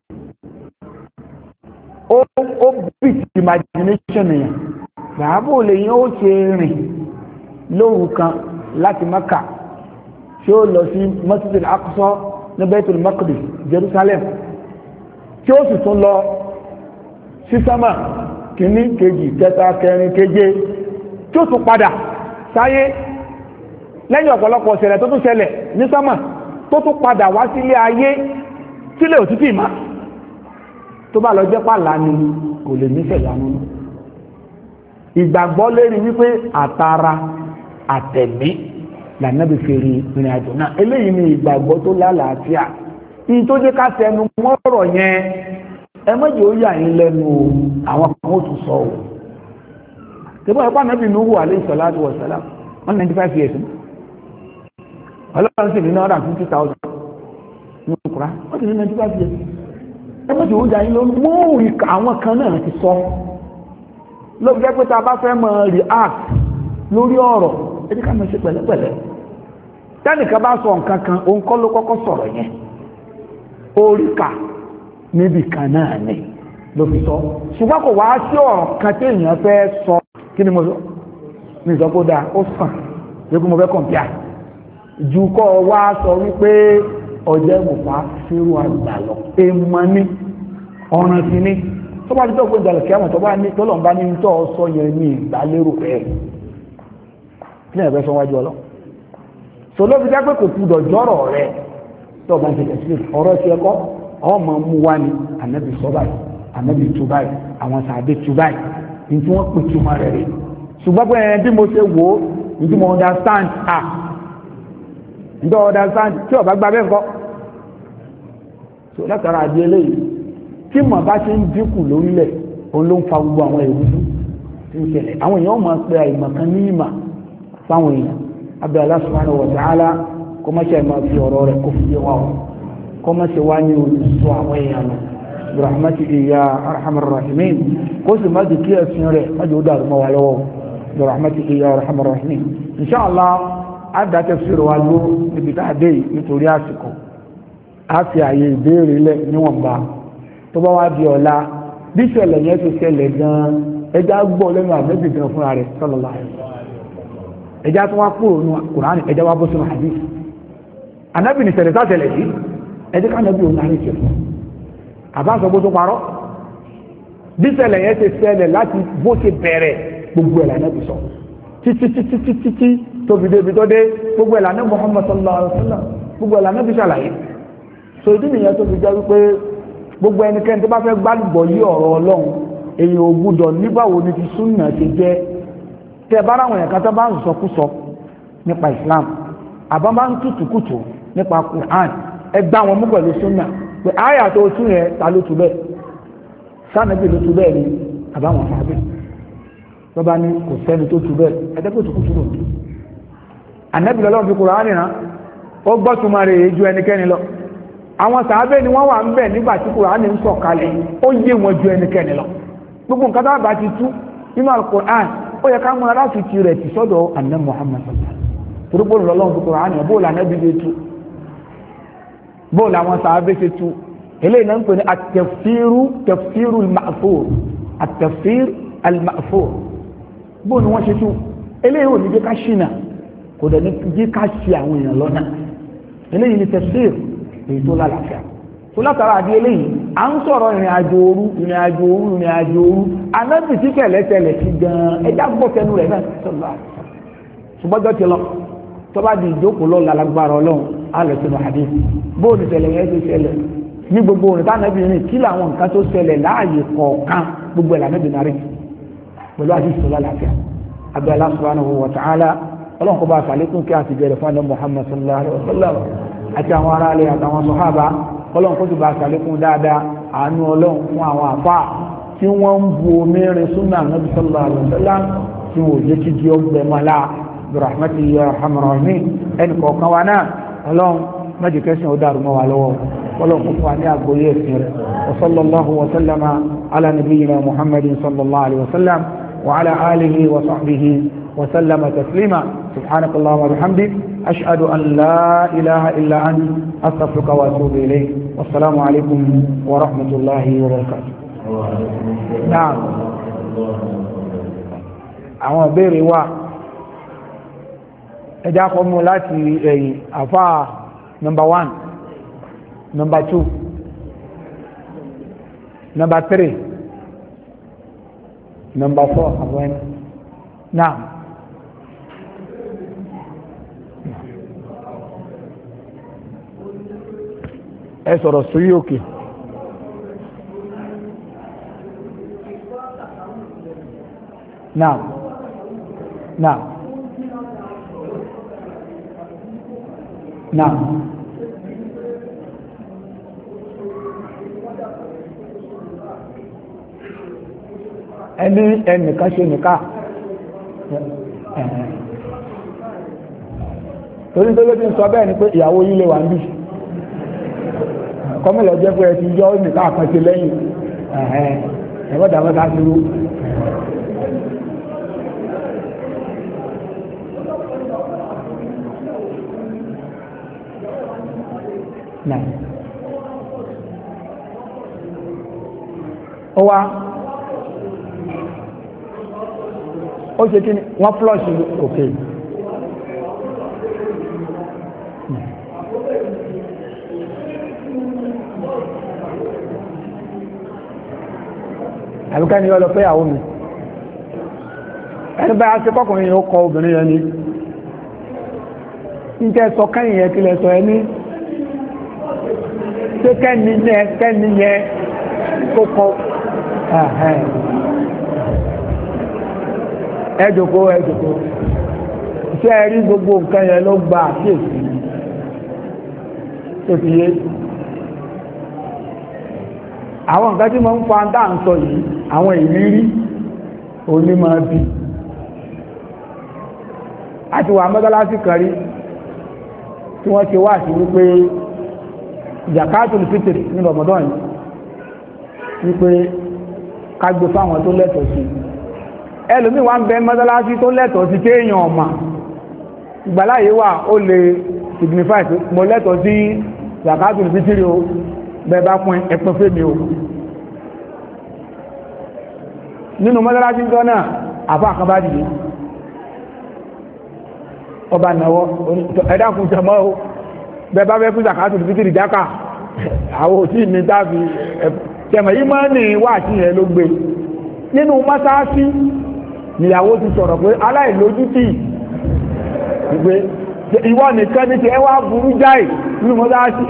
ó beat imagination yẹn bàbá olè yẹn ó ṣe rìn lóru kan láti Maka tí ó lọ sí Masjid al-Aqsa ní Baitul Maqdis Jerusalem tí ó sì tún lọ sí sámà kìíní kejì kẹta kẹrin keje tí ó tún padà sáyé lẹ́yìn ọ̀pọ̀lọpọ̀ ṣẹlẹ̀ tó tún ṣẹlẹ̀ ní sámà tó tún padà wá sílé ayé sílé òtútù ìmá tó bá lọ jẹ́ pàlà ni kò lè nífẹ̀ẹ́ ìyanu ìgbàgbọ́ lérí wípé àtara àtẹ̀mí lànàbí fèrè ìrìn àjò náà eléyìí ni ìgbàgbọ́ tó lálàáfíà ní tó jẹ́ ká tẹnu mọ́rọ̀ yẹn ẹ mọ́jì ó yà yín lẹ́nu àwọn kan ó tún sọ ò tẹ́bọ́ ẹ̀pá nàbí Nuhu alayhi salatu wa salam 195 years ọlọ́run sì ní 950,000 ní ọkùnrin wọ́n ti ní 95 years ẹgbẹ́jì ó jáyí lórí wọ́n rí àwọn kan náà ti sọ lóbi jẹ́ pé ta bá fẹ́ mọ̀ react lórí ọ̀rọ̀ ẹjí ká mọ̀ ṣe pẹ̀lẹ́pẹ̀lẹ́ tẹ́nìkan bá sọ nǹkan kan òun kọ́ ló kọ́kọ́ sọ̀rọ̀ yẹn orí kà níbi kan náà ni ló fi sọ ṣùgbọ́n kò wá sí ọ̀rọ̀ kan tí èèyàn fẹ́ sọ kí ni mo sọ ní ìsọkó dáa ó sàn yẹ́kú mo fẹ́ kọ̀m̀píà ju kọ́ wá sọ wípé ọjẹ́ mùfà sírù àgbà lọ èèmọ̀ ní ọ̀ràn sí ní tó bá ti tó gbọ́dọ̀ kí àwọn tó bá ní tọ́lọ̀ ń bá ní tó sọ yẹn ní ìgbàlérò ẹ̀ kí ni ẹ̀fẹ́ sọ wájú ọlọ́ so ló fi jẹ́ pé kò kúdọ̀ jọ́rọ̀ rẹ̀ tó bá ń ṣe tẹ̀sí ọ̀rọ̀ ti ẹ̀kọ́ ọmọ mú wá ní ànábì sọ báyìí ànábì tú báyìí àwọn sàbẹ̀ tú báyìí ní tí wọ́n pè túmọ̀ rẹ̀ rẹ̀ ṣùgbọ́n pé bí mo ṣe wò ó ní tí mo understand ǹjọ́ understand tí ọba gba bẹ́ẹ̀ kọ́ so látara àdí eléyìí tí mọ̀ bá ṣe ń dínkù lórílẹ̀ òun ló ń fa gbogbo àwọn èrú tí ń ṣẹlẹ̀ àwọn èèyàn máa pe àìmọ̀ kan ní ìmọ̀ fáwọn èèyàn abẹ́ Allah subhanahu wa ta'ala kó má ṣe máa fi ọ̀rọ̀ rẹ̀ kó fi yé wa o kó má ṣe wá ní olùsọ àwọn èèyàn lọ birahmatihi ya arhamar rahimin kó sì má di kí ẹ̀sìn rẹ̀ má jẹ́ ó dàrú mọ́ wa lọ́wọ́ birahmatihi ya arhamar rahimin inshallah àdá tafsir wa ló níbi tá a dé nítorí àsìkò a fi àyè ìbéèrè lẹ̀ níwọ̀nba tó bá wá di ọ̀la bí ìṣẹ̀lẹ̀ yẹn ti ṣẹlẹ̀ gan-an ẹja gbọ́ lẹ́nu àmẹ́bí gan fúnra rẹ̀ sallallahu alaihi wasallam ẹja tó wá kúrò ní Kùránì ẹja wá bó sínú hadith anábì ní ṣẹlẹ̀ sátẹlẹ̀ sí ẹjẹ́ ká nábì òun lárí ìṣẹ̀lẹ̀ àbáṣọ bó tó parọ́ bí ìṣẹ̀lẹ̀ yẹn ti ṣẹlẹ̀ láti bó ṣe bẹ̀rẹ̀ gbogbo ẹ̀ lànà sọ títí tó fi débi tó dé gbogbo ẹ̀ lànà Muhammad sallallahu alaihi wasallam gbogbo ẹ̀ lànà bí ṣàlàyé so ìdí nìyẹn tó fi jẹ́ wípé gbogbo ẹnikẹ́ni tó bá fẹ́ gbàgbọ́ yí ọ̀rọ̀ Ọlọ́run èyí ò gbúdọ̀ nígbàwo ni ti súnà ṣe jẹ́ tẹ bá ráwọn èèyàn kan tó bá ń sọkúsọ nípa Islam àbá bá ń tútùkùtù nípa Quran ẹ gbá wọn mú pẹ̀lú súnà pé àyà tó tún yẹn ta ló tu bẹ́ẹ̀ sànàbí ló tu bẹ́ẹ̀ ni àbáwọn fàábì tó bá ní kò sẹ́ni tó tu bẹ́ẹ̀ ẹ̀dẹ́gbẹ́ túkùtù lò ní. ànábì lọ́lọ́run fi Quran nìran ó gbọ́ tuma rẹ̀ ju ẹnikẹ́ni lọ àwọn sàábẹ́ ni wọ́n wà ń bẹ̀ nígbà tí Kùránì ń sọ̀kalẹ̀ ó yé wọn ju ẹnikẹ́ni lọ gbogbo nǹkan tó bá ti tú nínú Al-Qur'an ó yẹ ká mọ aláfi ti rẹ̀ ti sọ́dọ̀ àná Muhammad torípò lọ́lọ́run fi Kùránì bóòlù ànábì ṣe tú bóòlù àwọn sàábẹ́ ṣe tú eléyìí náà ń pè ní at-tafsiru al-ma'thur at-tafsir al-ma'thur bóòlù wọn ṣe tú eléyìí ò ní jẹ́ ká ṣìnà kò dẹ̀ ní jẹ́ ká ṣì àwọn èèyàn lọ́nà eléyìí ni tafsir èyí tó lálàáfíà tó látara àdí eléyìí à ń sọ̀rọ̀ ìrìn àjò òru anábì tí kẹ̀lẹ́tẹ̀lẹ̀ ti gan ẹjá gbọ́ tẹnu rẹ̀ náà sọ̀rọ̀ ṣùgbọ́jọ́ ti lọ tó bá di ìjókòó lọ́la lágbára ọlọ́run á lọ sínú hadith bóòlù tẹ̀lẹ̀ yẹn ti ṣẹlẹ̀ ní gbogbo òrìn tánàbì rìn kí làwọn nǹkan tó ṣẹlẹ̀ láàyè kọ̀ọ̀kan gbogbo ìlànàbì náà rìn pẹ̀lú hadith tó lálàáfíà abẹ́ Allah subhanahu wa ta'ala ọlọ́run kó bá sàlékún kí a ti bẹ̀rẹ̀ fún àdán Muhammad sallallahu alaihi wa sallam àti àwọn ará ilé àtàwọn sọ̀hábà ọlọ́run kó tó bá sàlékún dáadáa àánú ọlọ́run fún àwọn àfá tí wọ́n ń bu omi rin súnà Nabi sallallahu alaihi wasallam tí wọ́n jẹ́ kí di ọgbẹ́ mọ́lá birahmatihi ya arhamar rahimin ẹnì kọ̀ọ̀kan wa náà ọlọ́run májì kẹsàn ó dàrú mọ́ wa lọ́wọ́ ọlọ́run kó fún wa ní àgbóyè ẹ̀sìn rẹ̀ wa sallallahu wa sallama ala nabiyyina Muhammadin sallallahu alaihi wasallam wa ala alihi wa sahbihi wa sallama taslima subhanaka allahumma wa bihamdik أشهد أن لا إله إلا أنت أستغفرك وأتوب إليك والسلام عليكم ورحمة الله وبركاته. نعم. àwọn ìbéèrè wa ẹjá kọ́ mú láti ẹ̀yìn àfá number 1 number 2 number 3 number 4 àwọn náà. ẹ sọ̀rọ̀ sórí òkè náà náà náà ẹnìkan ṣe nìká torí tó ló ti ń sọ bẹ́ẹ̀ ni pé ìyàwó yín lè wà ń bí kọ́mọ̀lọ́ jẹ́ pé ẹ ti yọ nìká àkànṣe lẹ́yìn ẹ̀wọ́dà mọ́ta dúró náà ó wá ó ṣe kí ni wọ́n flush òkè àbíká ni ọlọ fẹ́ àwọn mi ẹni bá ṣe kọkùnrin yẹn ó kọ obìnrin yẹn ni ń jẹ́ sọ kẹ́yìn yẹn kílẹ̀ sọ ẹni pé kẹ́ni yẹn kó kọ ẹjọ́kó iṣẹ́ rí gbogbo nǹkan yẹn ló gba àkíyèsí tó fi yé àwọn nǹkan tí mo ń fa dáa ń sọ yìí àwọn ìrírí onímọ̀ bí àti wà mọ́sálásí kan rí tí wọ́n ṣe wá sí wípé zakatul fitr ní Ramadan wípé ká gbé fáwọn tó lẹ́tọ̀ọ́ sí ẹlòmíì wá ń bẹ mọ́sálásí tó lẹ́tọ̀ọ́ sí téèyàn ọ̀mà ìgbàláyé wà ó lè signify pé mo lẹ́tọ̀ọ́ sí zakatul fitr o bẹ́ẹ̀ bá pín ẹpin fèmí o nínú mọ́sálásí tó náà àfá àkàbá dìde ọba náwọ́ ẹ̀dàkùn jẹmọ́ o bẹ́ẹ̀ bá fẹ́ fún zakatul fitr jákà àwọn òtí ní dábì ẹ̀mọ̀ yí máa ní wà sí ẹ̀ ló gbé nínú mọ́sálásí níyàwó ti sọ̀rọ̀ pé aláìlójútì ìgbé ìwọ nìkan ní ti ẹwà burú jáì nínú mọ́sálásí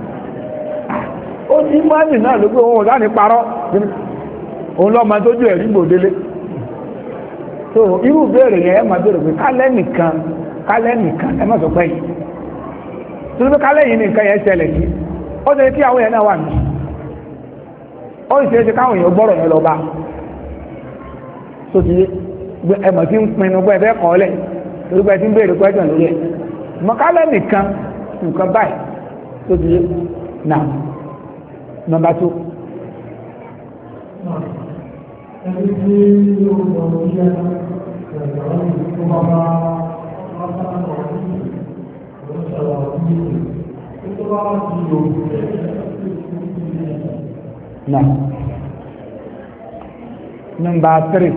ó ní mọ́nì náà ló pé òun ọ̀dá ní parọ́ òun lọ́mọ tójú ẹ̀rí gbòdélé so irú béèrè yẹn ẹ máa béèrè pé kálẹ́ nìkan ẹ má sọ pé yìí tó ní pé kálẹ́ yìí nìkan yẹn ṣẹlẹ̀ sí ó ṣe kí àwọn yẹn náà wà ní ó ṣe é ṣe káwọn èèyàn gbọ́rọ̀ yẹn lọ bá tó ti ẹmọ̀ tí ń pinnu pé ẹ̀fẹ́ kọ́ lẹ̀ torí pé tí ń béèrè question lórí ẹ̀ mọ kálẹ́ nìkan nǹkan báyìí tó ti náà Number 2. Ẹni tí yóò lọ sí ẹ̀rọ tó máa bá lásán ọ̀rọ̀ ló ń ṣàlọ̀ ní tó bá ti lò Now, number 3.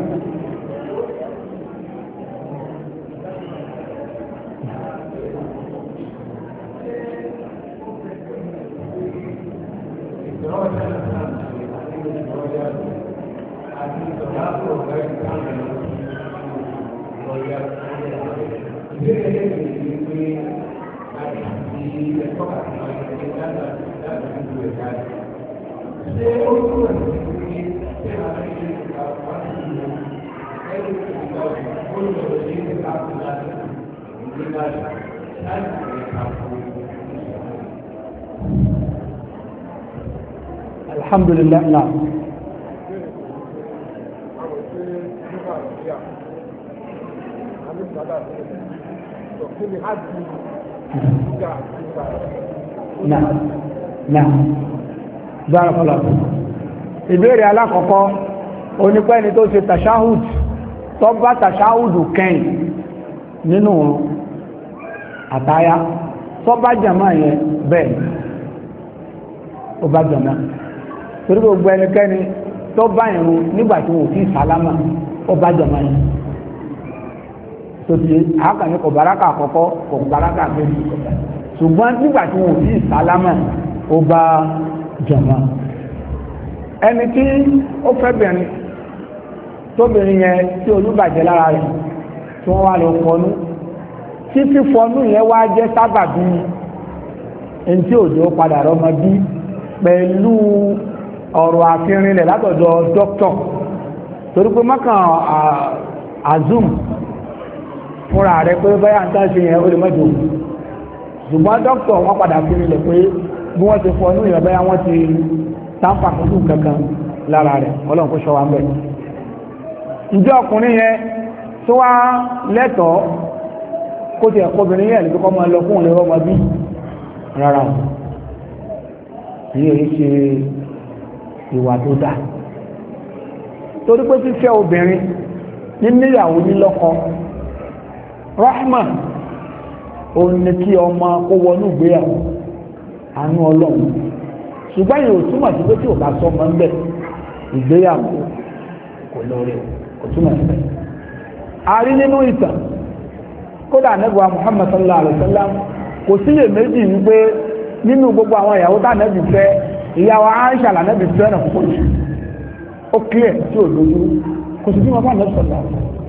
Alhamdulillah náà. Náà bárakọ́lá ìbéèrè alákọ̀ọ́kọ́ onípẹ́ni tó ṣe tàṣáhùd tó bá tàṣáhùdù kẹ́yìn nínú àtáyá tó bá jàmá yẹn bẹ́ẹ̀ ó bá jàmá torí gbogbo ẹnikẹ́ni tó bá ìrun nígbàtí wọ́n fi sálámà ó bá jàmá yẹn tó ti àákàní kò báraka àkọ́kọ́ kò báraka àgbẹ̀rẹ̀ ṣùgbọ́n nígbàtí wọ́n fi sálámà ó bá jàmá ẹni tí ó fẹ́ bẹ̀rin tóbìnrin yẹn tí olúbàjẹ́ lára rẹ̀ tí wọ́n wá lọ fọnú tí fífọnú yẹn wá jẹ́ sábàbí ẹni tí òjò padà rọmọ bí pẹ̀lú ọ̀rọ̀ àfihànilẹ̀ látọ̀dọ̀ dókítọ̀ torí pé mọ́kàn azum fúnra rẹ̀ pé báyà ń tàṣe yẹn ó lè mọ́jọ ṣùgbọ́n dókítọ̀ wọ́n padà fi rinlẹ̀ pé bí wọ́n ti fọnú yẹn báyà wọ́n ti táǹpà pẹ̀lú kankan lára rẹ̀ ọlọ́run kó ṣọ́ wa ń bẹ̀. ìjọ ọkùnrin yẹn tó wá lẹ́tọ̀ọ́ kó ti ẹ̀kọ́ obìnrin yẹn lè kọ́ máa lọ fún òun lè rọ́mọ bí rárá èyí ṣe ìwà tó dáa torí pé fífẹ́ obìnrin níníyàwó nílọ́kọ rahma òun ni kí ọmọ kó wọnú ìgbéyàwó àánú ọlọ́run ṣùgbọ́n yìí ò túmọ̀ sí pé tí ò bá sọ ọmọ ń bẹ̀ ìgbéyàwó kò lóore kò túmọ̀ sí bẹ́ẹ̀. a rí nínú ìtàn kódà nẹ́gbà Muhammad sallallahu alaihi wasallam kò síyè méjì wípé nínú gbogbo àwọn ìyàwó tá nẹ́bì fẹ́ ìyàwó Aisha là nẹ́bì fẹ́ náà púpọ̀ jù ó clear tí ò lójú kò sí bí wọn bá lọ sọ̀rọ̀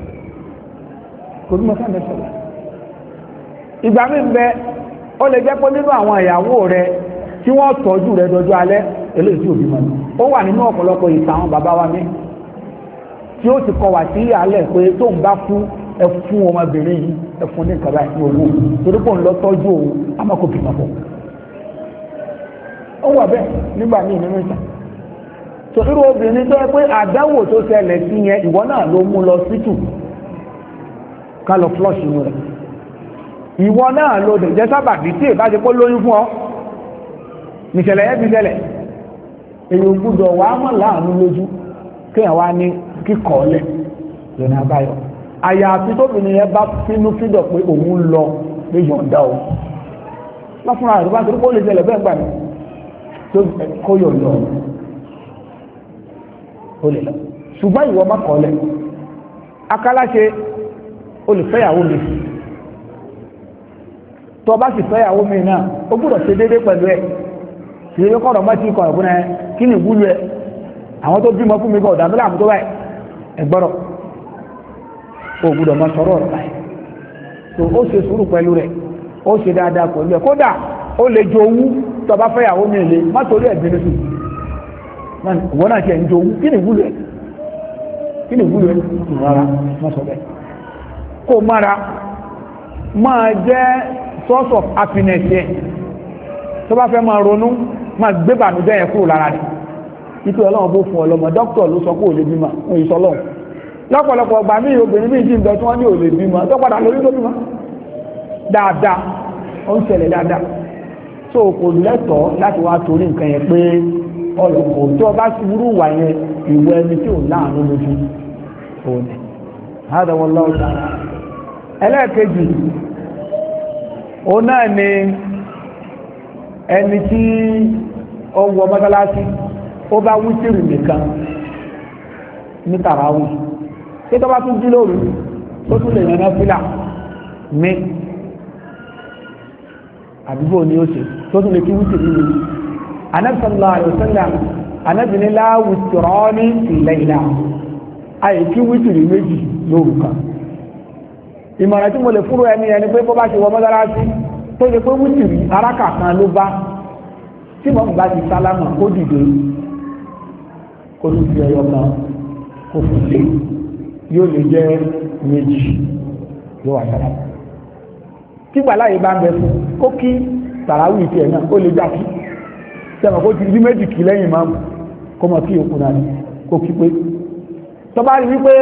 kò sí bí wọn bá lọ sọ̀rọ̀. ìgbà mi ń bẹ ó lè jẹ́ pé nínú àwọn ìyàwó rẹ tí wọ́n tọ́jú rẹ dọjọ́ alẹ́ eléyìí tí ò bímọ ni ó wà nínú ọ̀pọ̀lọpọ̀ ìtàn àwọn bàbá wa mi tí ó ti kọ wà sí ìyàlẹ̀ pé tó ń bá kú ẹ fún ọmọbìnrin yìí ẹ fún ní nǹkan báyìí owó torí pé òun lọ tọ́jú òun àmọ́ kò bímọ fún ó wà bẹ́ẹ̀ nígbà míì nínú ìtàn tó irú obìnrin tó yẹ pé àdánwò tó ṣẹlẹ̀ sí yẹn ìwọ náà ló mú lọ sítù ká lọ flush inú rẹ̀ ìwọ náà ló dẹ̀ jẹ́ sábàbí tí ìbá ṣe kó lóyún fún ọ nìṣẹ̀lẹ̀ yẹn fi ṣẹlẹ̀ èyí ò gbúdọ̀ wà á mọ̀ láàánú lójú kéèyàn wá ní kíkọ́ ọ̀lẹ̀ lọ́nà àbáyọ àyàfi tóbìnrin yẹn bá fínú fídọ̀ pé òun lọ pé yọ̀ǹda o wọ́n fúnra rẹ̀ bá torí pé ó lè ṣẹlẹ̀ bẹ́ẹ̀ gbà mí tó kó yọ̀ lọ ó lè lọ ṣùgbọ́n ìwọ má kọ́ ọ̀lẹ̀ akáláṣe ó lè fẹ́yàwó mi tó bá sì fẹ́yàwó mi náà ó gbúdọ̀ ṣe déédéé pẹ̀lú ẹ̀ kì í kọ́ ọ̀rọ̀ mọ́ tí kọ̀ ọ̀gbọ́n ẹ kí ni ìwúlò ẹ àwọn tó bímọ fún mi gan ọ̀dàmílà àmútó báyìí ẹgbọ́rọ̀ ó gbúdọ̀ máa sọ̀rọ̀ ọ̀rọ̀ báyìí tó ó ṣe sùúrù pẹ̀lú rẹ̀ ó ṣe dáadáa pẹ̀lú ẹ̀ kódà ó lè jowú tó bá fẹ́yàwó mi lè má torí ẹ̀ bínú sí ìwọ náà ṣe ń jowú kí ni ìwúlò ẹ kí ni ìwúlò ẹ rárá má sọ bẹ́ẹ̀ kó mára máa jẹ́ source of happiness yẹn tó bá fẹ́ máa ronú máa gbé bànújẹ́ yẹn kúrò lára rẹ̀ ikú ọlọ́run bó fún ọlọ́mọ dókítà ló sọ pé ò lè bímọ fún ìsọlọ́run lọ́pọ̀lọpọ̀ ọgbà míì obìnrin míì jí ń bẹ tí wọ́n ní ò lè bímọ tó padà lórí tó bímọ dáadáa ó ń ṣẹlẹ̀ dáadáa tó kò lẹ́tọ̀ọ́ láti wá torí nǹkan yẹn pé ọlọ́pọ̀ tó bá sì wúrú wà yẹn ìwọ ẹni tí ò láàánú lójú òun ni hádà wọn lọ́wọ́ sára ẹlẹ́ẹ̀kejì òun náà ni ẹni tí ó wọ mọ́sálásí ó bá wítìrì nìkan ní tàràwì tí tó bá tún jí lóru ó tún lè yànnà fílà ní àdúgbò ní ó ṣe tó tún lè kí wítìrì ní Ànábì sallallahu alaihi wasallam Ànábì ní la witrani fi layla àyè kí wítìrì méjì lóru kan ìmọ̀ràn tí mo lè fúrò ẹni pé bó bá ṣe wọ mọ́sálásí tó yẹ pé wítìrì arákà kan ló bá tí mo bá ti sálámà kó dìde kó ló fi ẹyọ kan kó fún lé yóò lè jẹ méjì yóò wà sálámà tí gbàláyé bá ń bẹ fún kó kí tàràwì tiẹ̀ náà ó lè jákì sẹ́wọ̀n kó ti rí méjì kí lẹ́yìn máa kó mọ kí òkú náà kó kí pé tó bá rí wípé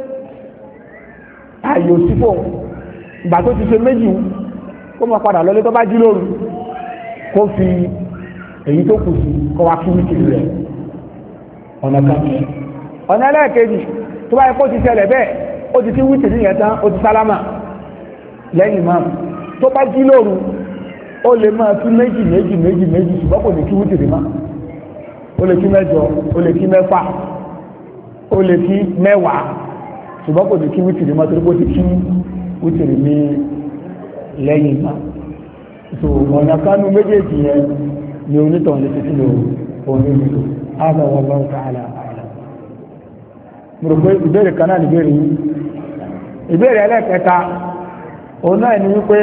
ààyè òsífò ìgbà tó ti ṣe méjì kó mọ padà lọlé tó bá jí lóru kó fi èyí tó kù sí kó wá kí wíkì rẹ̀ ọ̀nà kan ọ̀nà ẹlẹ́ẹ̀kejì tó bá yẹ kó ti ṣẹlẹ̀ bẹ́ẹ̀ ó ti kí wíkì nìyẹn tán ó ti sálámà lẹ́yìn máa tó bá jí lóru ó lè máa kí méjì ṣùgbọ́n kò ní kí wíkì rí má ó lè kí mẹ́jọ ó lè kí mẹ́fà ó lè kí mẹ́wàá ṣùgbọ́n kò ní kí wítìrì máa torí kó ti kí wítìrì ní lẹ́yìn náà so ọ̀nà kanú méjèèjì yẹn ni onítọ̀ ní títí lò òní nílò áàbà wọn lọ́wọ́ ta'ala àìlà mo rò pé ìbéèrè kan náà ní ìbéèrè yìí ìbéèrè ẹlẹ́kẹta òun náà ni wípé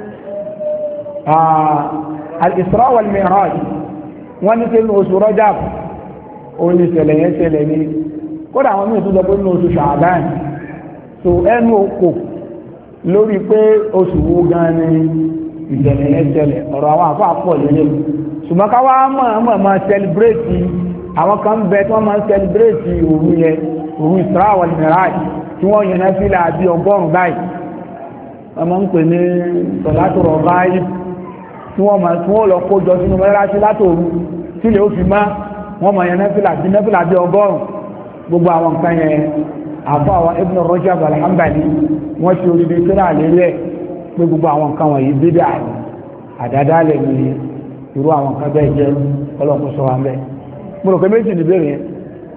al-Isra wal-Mi'raj wọ́n ní sínú oṣù Rajab òun ní ìṣẹ̀lẹ̀ yẹn ṣẹlẹ̀ ní kódà àwọn míì tó sọ pé nínú oṣù Ṣàbán so ẹnu oko lórí pé oṣù wo gan ni ìṣẹ̀lẹ̀ yẹn ṣẹlẹ̀ ọ̀rọ̀ àwọn àfọ àpọ̀ lélẹ̀ ṣùgbọ́n káwá mọ̀ máa sẹlibrétì àwọn kan ń bẹ tí wọ́n máa ń sẹlibrétì òru yẹn òru Isra wal Mi'raj tí wọ́n yẹn náà fílà bí 100 báyìí wọ́n máa ń pè ní sọ̀látò rọ̀ báyìí tí wọ́n lọ kó jọ sínú mẹ́rẹ́láṣí látòru sílẹ̀ ó fi má wọ́n máa yẹn náà fílà bí 100 gbogbo àwọn nǹkan yẹn àfọ àwọn Ibn Rajab al-Hanbali wọ́n ti orí bíi kíra àlélẹ́ pé gbogbo àwọn nǹkan wọ̀nyí bídà àdádálẹ̀ ní irú àwọn nǹkan bẹ́ẹ̀ jẹ́ ọlọ́kùn sọ wa ń bẹ́ẹ̀ mo rò pé méjì ní bẹ́ẹ̀ yẹn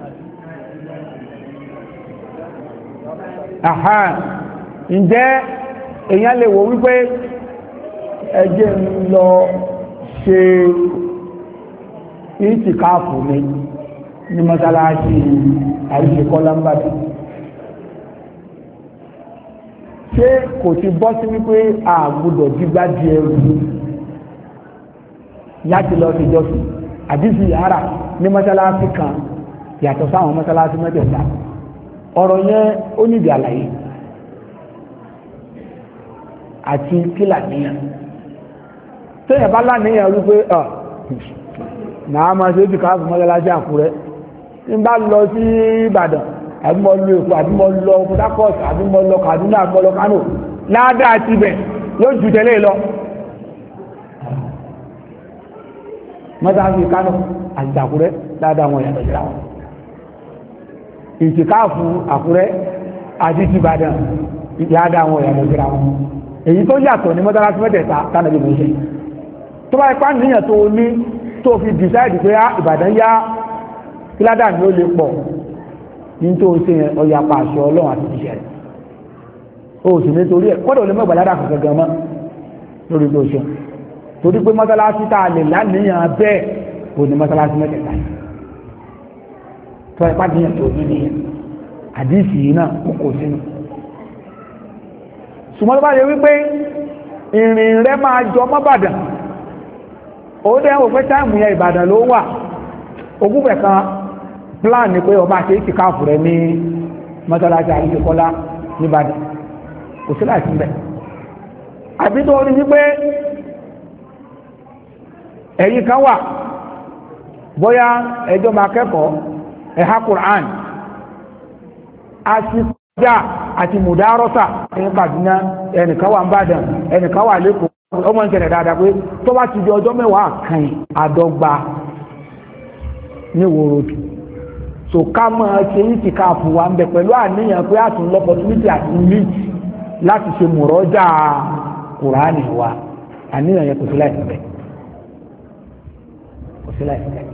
ǹjẹ́ èèyàn lè wò wípé ẹjẹ́ ń lọ ṣe ìtìkáàfù mi ní mọ́sálásí àríṣekọ́lá ń bàdàn ṣé kò ti bọ́ sí wípé àgbùdọ̀ gbígbá di ẹrù láti lọ sí ìjọsìn àdísì yàrá ní mọ́sálásí kan yàtọ̀ sáwọn mọ́sálásí mẹ́tẹ̀ẹ̀ta ọ̀rọ̀ yẹn ó nídìí àlàyé àti kílà níyàn tẹ́yẹ̀ bá láníyàn wípé náà máa ṣe é ti káàkiri mọ́sálásí Àkúrẹ́ tí ń bá lọ sí Ìbàdàn àbí mo lọ Èkó àbí mo lọ Port Harcourt àbí mo lọ Kaduna àbí mo lọ Kano ládàá ti bẹ̀ yóò jù tẹ́lẹ̀ lọ mọ́sálásí Kano àti Àkúrẹ́ ládàá wọn yàtọ̀ síra wọn ìtìkáàfù Àkúrẹ́ àti ti Ìbàdàn ládàá wọn yàtọ̀ síra wọn èyí tó yàtọ̀ ní mọ́sálásí mẹ́tẹ̀ẹ̀ta tánàbí mọ́ ṣe tó bá ipá níyàn tó ní tó fi dìsáìdì pé Ìbàdàn yá kíládà ní ó lè pọ̀ ní tó ṣe ọya pa àṣọ Ọlọ́run àti ìṣẹ́ rẹ̀ ó sì nítorí ẹ̀ kọ́dọ̀ lè mọ́gbà ládà kankan gan mọ́ lórí tó ṣe torí pé mọ́sálásí tá a lè láníyàn bẹ́ẹ̀ ò ní mọ́sálásí mẹ́tẹ̀ẹ̀ta tó ipá níyàn tó ní nìyẹn àdìsí yìí náà kò sínú ṣùgbọ́n tó bá yẹ wípé ìrìn rẹ máa jọ mọ́bàdàn ó dẹ́ wò pé táìmù yẹn Ìbàdàn ló wà ogúnbẹ̀ kan plan ni pé ọba àti ìtìkáàfù rẹ ní mọ́sálásí àríṣekọ́lá nìbàdàn kò sí láti bẹ̀ àbí tó rí wípé ẹ̀yìn kan wà bóyá ẹjọ́ máa kẹ́kọ̀ọ́ ẹ̀há Qur'an àti kọjá àti mùdárọ́sà ní Kaduna ẹnìkan wà ń bàdàn ẹnìkan wà lẹ́kọ̀ọ́ ọmọ ìṣẹ̀lẹ̀ dáadáa pé tó bá ti di ọjọ́ mẹ́wàá kan àdọ́gba ní wòròdù so ká máa ṣe ìtìkáàfù wa ń bẹ pẹ̀lú àníyàn pé àtún lọ́pọ̀túnítì àti lead láti ṣe mùrọ́jà Kùránì wa àníyàn yẹn kò sí láìsí bẹ́ẹ̀ kò sí láìsí bẹ́ẹ̀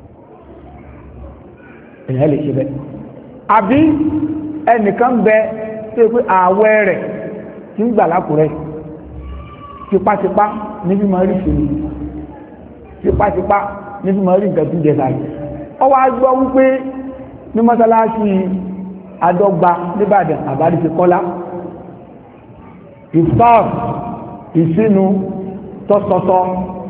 èèyàn lè ṣe bẹ́ẹ̀ àbí ẹnìkan bẹ tó yẹ pé ààwẹ̀ rẹ̀ ti ń gbà lákùrẹ́ tipátipá níbi máa rí ìṣòro tipátipá níbi máa rí nǹkan tó jẹ sáré ọwọ́ agbọ́ wípé ní mọ́sálásí Adọ́gba nìbàdàn àbáríṣe kọ́lá ìfọ́r ìsínú tọ́sọtọ́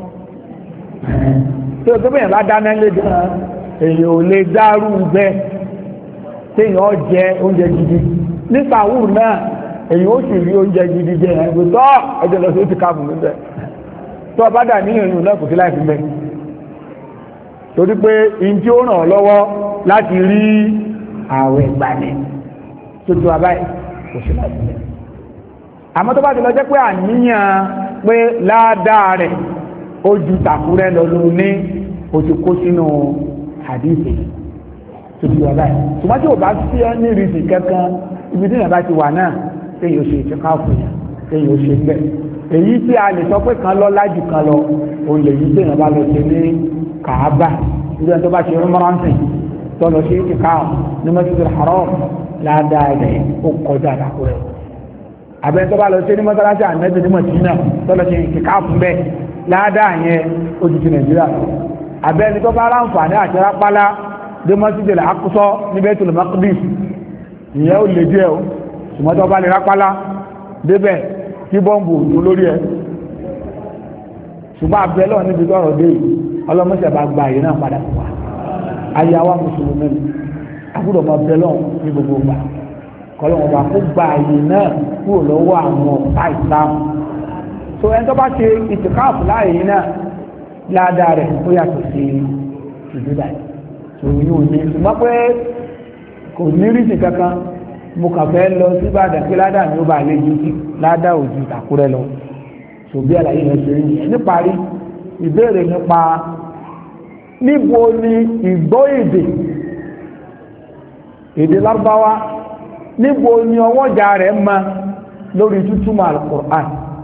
tó tó bẹ́ẹ̀ bá dáná lé gan èèyàn ò lè dárú bẹ́ẹ̀ téèyàn jẹ oúnjẹ gidi nípa àwùrù náà èèyàn ó sì rí oúnjẹ gidi jẹ ẹgbẹ́ tọ́ ẹjọ́ lọ sí ó ti káàbù níbẹ̀ tó ọba dà nínú ìrìn náà kò sí láì fi bẹ́ẹ̀ torí pé in tí ó ràn ọ́ lọ́wọ́ láti rí ààwẹ̀ ìgbàlẹ̀ tó tó abáyé kò sí láti bẹ́ẹ̀ àmọ́ tó bá ti lọ jẹ́ pé àníyàn pé ládàá rẹ̀ ó ju tàkúrẹ́ lọ ló ní o ti kó sínú àdìsí tó tó abáyé ṣùgbọ́n tí ò bá sí ẹ ní ìrìsì kankan ibi tí ìyàbá ti wà náà téèyàn ṣe ìtìkáàfù yẹn téèyàn ṣe bẹ́ẹ̀ èyí tí a lè sọ pé kan lọ lájú kan lọ òun lè yí téèyàn bá lọ ṣe ní Kàábà ìlú ẹni tó bá ṣe rúmọ́rántì tó lọ sí ìtìkáàfù ní Masjidil Haram ládàá rẹ̀ ó kọjá àdàkùrẹ́ abẹ́ tó bá lọ sí ní mọ́sálásí Ànábì ní Mọ̀dínà tó lọ sí ìtìkáàfù bẹ́ẹ̀ ládàá yẹn ó ti ti Nàìjíríà abẹ́ ẹni tó bá ráǹfààní àti rápálá dé Masjidil Aqsa ní Baitul Maqdis ìyẹn ó lè díẹ̀ o ṣùgbọ́n tó bá lè rápálá débẹ̀ kí bọ́ǹbù òjò lórí ẹ̀ ṣùgbọ́n abẹ́ lọ́wọ́ níbi tọ́rọ̀ dé ọlọ́mọṣẹ́ bá gba àyè náà padà wá ayé àwa mùsùlùmí àbúrò ọmọ abẹ́ lọ́wọ́ ní gbogbo gbà kọ́lọ́wọ́n bá kó gba àyè náà kúrò lọ́wọ́ àwọn ọ̀tá ìsìlámù so ẹni tó bá ṣe ìtìkáàfù láàyè náà ládàá rẹ̀ ó yàtọ̀ sí ìdúdà yìí yóò ní ṣùgbọ́n pé kò ní rísì kankan mo kàn fẹ́ lọ sí Ìbàdàn pé ládàá mi ó bá lè ju sí ládàá òjì Àkúrẹ́ lọ ṣòbí àlàyé rẹ̀ ṣe rí níparí ìbéèrè nípa níbo ni ìgbọ́ èdè Lárúbáwá níbo ni ọwọ́jà rẹ̀ ma lórí tútúmọ̀ Al-Qur'an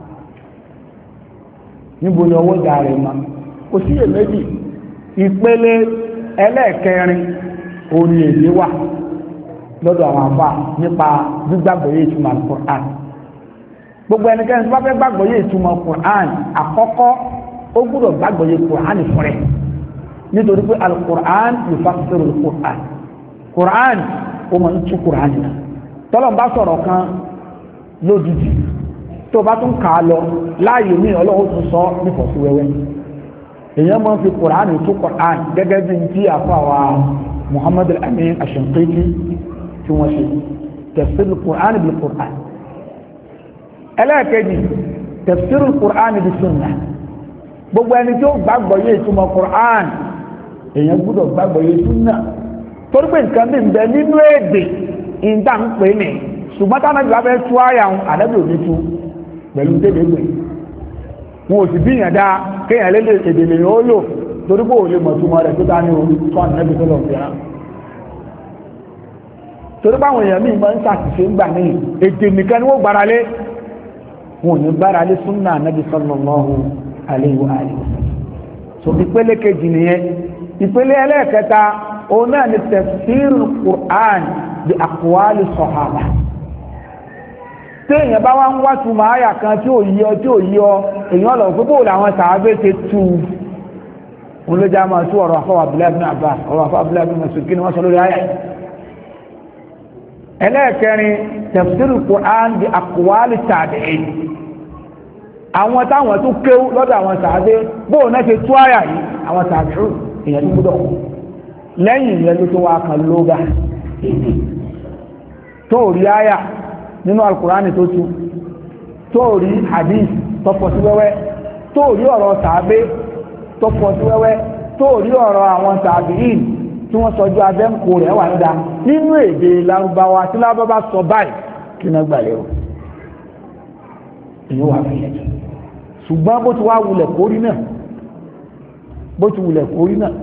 níbo ni ọwọ́jà rẹ̀ ma kò sí èméjì ìpele ẹlẹ́ẹ̀kẹrin orí èdè wà lọ́dọ̀ àwọn àfà nípa gbígbàgbọ́ yé ìtumọ̀ Al-Qur'an gbogbo ẹnikẹ́ni tó bá fẹ́ gbàgbọ́ yé ìtumọ̀ Qur'an àkọ́kọ́ ó gbọ́dọ̀ gbàgbọ́ yé Qur'an fún rẹ̀ nítorí pé al-Qur'an yufassiru al-Qur'an Qur'an ó máa ń tú Qur'an náà tọ́lọ́n bá sọ̀rọ̀ kan lójijì tó bá tún kà á lọ láàyè ní ọlọ́run tún sọ nífọ̀sí wẹ́wẹ́ èèyàn máa ń fi Qur'an tú Qur'an gẹ́gẹ́ bí ti àfàwà Muhammad al-Amin ash-Shinqiti tí wọ́n ṣe tafsir al-Qur'an bil-Qur'an ẹlẹ́ẹ̀kejì tafsir al-Qur'an bis-sunnah gbogbo ẹni tó gbàgbọ́ yé ìtumọ̀ Qur'an èèyàn gbọ́dọ̀ gbàgbọ́ yé sunnah torí pé nǹkan bí ń bẹ nínú èdè ìdá ń pè ní ṣùgbọ́n táwọn ẹgbẹ́ abẹ́ tú àyà ń àdẹ́bí òní tú pẹ̀lú tẹ́lẹ̀gbẹ̀ wọn ò sì bí ìyàn dáa kéèyàn lé èdè lèyàn ó lò torí pé ò lè mọ̀ túmọ̀ rẹ̀ tó dá ní orí tó ànẹ́bí tó lọ fìràn torí báwọn èèyàn míì máa ń ṣàṣìṣe ń gbà míì èdè nìkan ni wọ́n gbára lé wọn ò ní gbára lé súnnà ànẹ́bí sallallahu alaihi wa alihi so ìpele kejì nìyẹn ìpele ẹlẹ́ẹ̀kẹta òun náà ni tafsirul Qur'an bí aqwali sahaba téèyàn bá wá ń wá túmọ̀ àyà kan tí ò yí ọ èèyàn lọ pé bóòlù àwọn sàábé ti tú òun ló já máa tú ọ̀rọ̀ àfọwọ́ Abdullahi ibn Abbas ọ̀rọ̀ àfọwọ́ Abdullahi ibn Mas'ud kí ni wọ́n sọ lórí àyà ẹlẹ́ẹ̀kẹrin tafsirul Qur'an bí aqwali tabi'in àwọn táwọn tó kéwú lọ́dọ̀ àwọn sàábé bóòlù náà ti tú àyà yìí àwọn tabi'un èèyàn tó gbọ́dọ̀ lẹ́yìn ìyẹn ló tó wá kan lóga tó rí àyà nínú Al-Qur'ani tó tú tó rí hadith tó pọ̀ sí wẹ́wẹ́ tó rí ọ̀rọ̀ sàábé tó pọ̀ sí wẹ́wẹ́ tó rí ọ̀rọ̀ àwọn tàbíìn tí wọ́n sọjú abẹ́ǹkó rẹ̀ wà nídá nínú èdè Lárúbáwá tí Lárúbáwá sọ báyìí kí náà gbà lérò èyí wà fi ẹ̀jẹ̀ ṣùgbọ́n bó ti wá wulẹ̀ kórí náà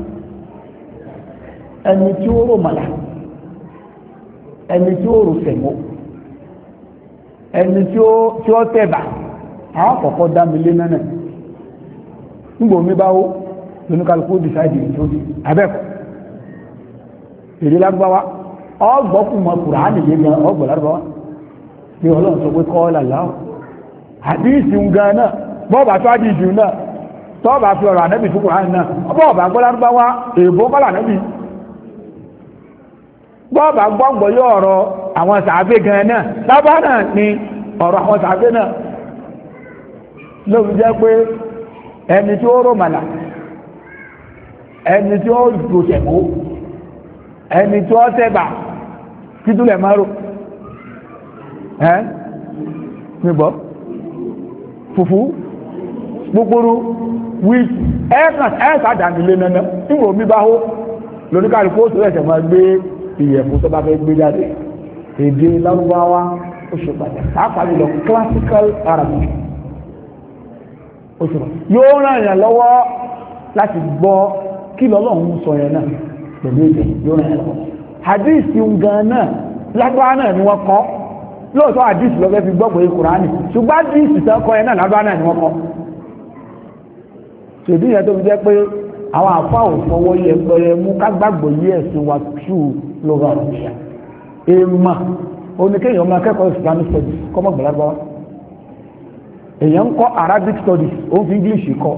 ẹni tí ó rò màlà ẹni tí ó rò sẹ̀mọ́ ẹni tí ó tẹ̀bà àwọn kọ̀kọ́ dá mi lé náà nígbò mi bá ó lóníkàlùkù dìsáìdì tó di abẹ́kọ̀ èdè Lárúbáwá ọgbọ́kùnmọ̀ Kùránì yé gan ọgbọ̀ Lárúbáwá ní Ọlọ́run sọ pé kọ́ làláwọ̀ àdíìsì ń gan náà bọ́ọ̀bà tó àdíìsì náà tọ́ọ̀bà fi ọ̀rọ̀ ànẹ́bì fún Kùránì náà bọ́ọ̀bà gbọ́ Lárúbáwá èèbó kọ́ lànẹ́bì bọ́ọ̀bà gbọ́ngbọ̀ yóò ọ̀rọ̀ àwọn sàábé gan náà lábá náà ni ọ̀rọ̀ àwọn sàábé náà lóòrùn jẹ́ pé ẹni tí ó rò màlà ẹni tí ó rò tẹ̀kó ẹni tí ó tẹ́bà títúlẹ̀ márùn níbọ̀ fùfú gbogbooro wíj ẹ́sàdàmìlẹ̀ nẹ́nà tí wò mí bá hó lóníkàlùkù ó tó ẹ̀sẹ̀ máa gbé ìyẹ̀fún tó bá fẹ́ gbé jáde èdè Lárúbáwá ó ṣe pàtàkì pàápàá jùlọ classical Arabic ó ṣe pàtàkì yóò ràn yàn lọ́wọ́ láti gbọ́ kí lọ́lọ́run sọ yẹn náà pẹ̀lú èdè yóò ràn yàn lọ́wọ́ hadith ń gan náà Lárúbáwá náà ni wọ́n kọ́ lóòótọ́ hadith lọ́fẹ́ fi gbọ́ pé Kùránì ṣùgbọ́n hadith tó kọ́ yẹn náà Lárúbáwá náà ni wọ́n kọ́ ṣèdí yẹn tó fi jẹ́ pé àwọn àfa òfọwọ́ yẹ pẹ̀lẹ́ mú kágbàgbọ́ yí ẹ̀sìn wa tú lọ́wọ́ àrùbíyà èèmà oníkéèyàn máa kẹ́kọ̀ọ́ Islamic studies kọ́mọ̀ gbẹ̀lágbáwá èèyàn ń kọ́ Arabic studies ó fi English kọ́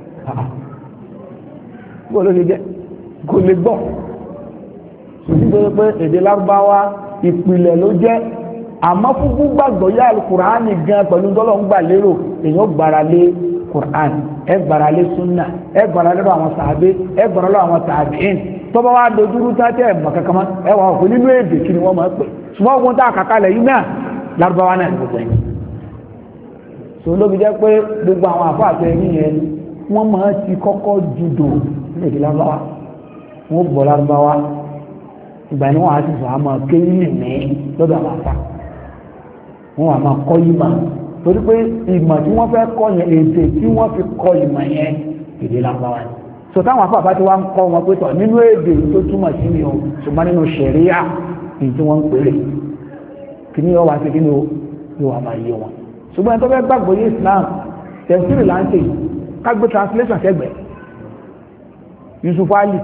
bó ló ṣe jẹ́ kò lè gbọ́ ṣùgbọ́n pé èdè Lárúbáwá ìpìlẹ̀ ló jẹ́ àmọ́ fún gbàgbọ́ yá Al-Kùránì gan pẹ̀lú tọ́lọ́ ń gbà lérò èèyàn gbára lé Qur'an ẹ gbára lé súnà ẹ gbára lé àwọn sàábé ẹ gbára lé àwọn tàbíìn tọ́ba wa dojúrú tàtẹ́ ẹ̀mọ̀ kankan mọ́ ẹ wà òfin nínú èdè kí ni wọ́n máa pè ṣùgbọ́n ogun tá a kàkà lẹ̀ yìí náà Lárúbáwá náà ló jẹ́ so ló fi jẹ́ pé gbogbo àwọn àfáàfẹ́ ẹ̀yìn yẹn wọ́n máa ti kọ́kọ́ jùdò lédè Lárúbáwá wọ́n gbọ́ Lárúbáwá ìgbà ni wọ́n á sì sọ àmọ́ kéwì nìmí lọ́dọ̀ àwọn àfà wọ́n wà máa kọ́ yìí máa torí pé ìmọ̀ tí wọ́n fẹ́ kọ́ yẹn èdè tí wọ́n fi kọ́ ìmọ̀ yẹn èdè Lárúbáwá ni so táwọn afáàbá tí wọ́n ń kọ́ wọn pé tọ̀ nínú èdè tó túmọ̀ sí ni o ṣùgbọ́n nínú ṣẹ̀ríà ní tí wọ́n ń pèrè kí ni yóò wá sí kí ni yóò wá máa yé wọn ṣùgbọ́n ẹni tó fẹ́ gbàgbọ́ yé Islam tẹ̀síìrì láǹtì kágbé translation sẹ́gbẹ̀ẹ́ Yusuf Ali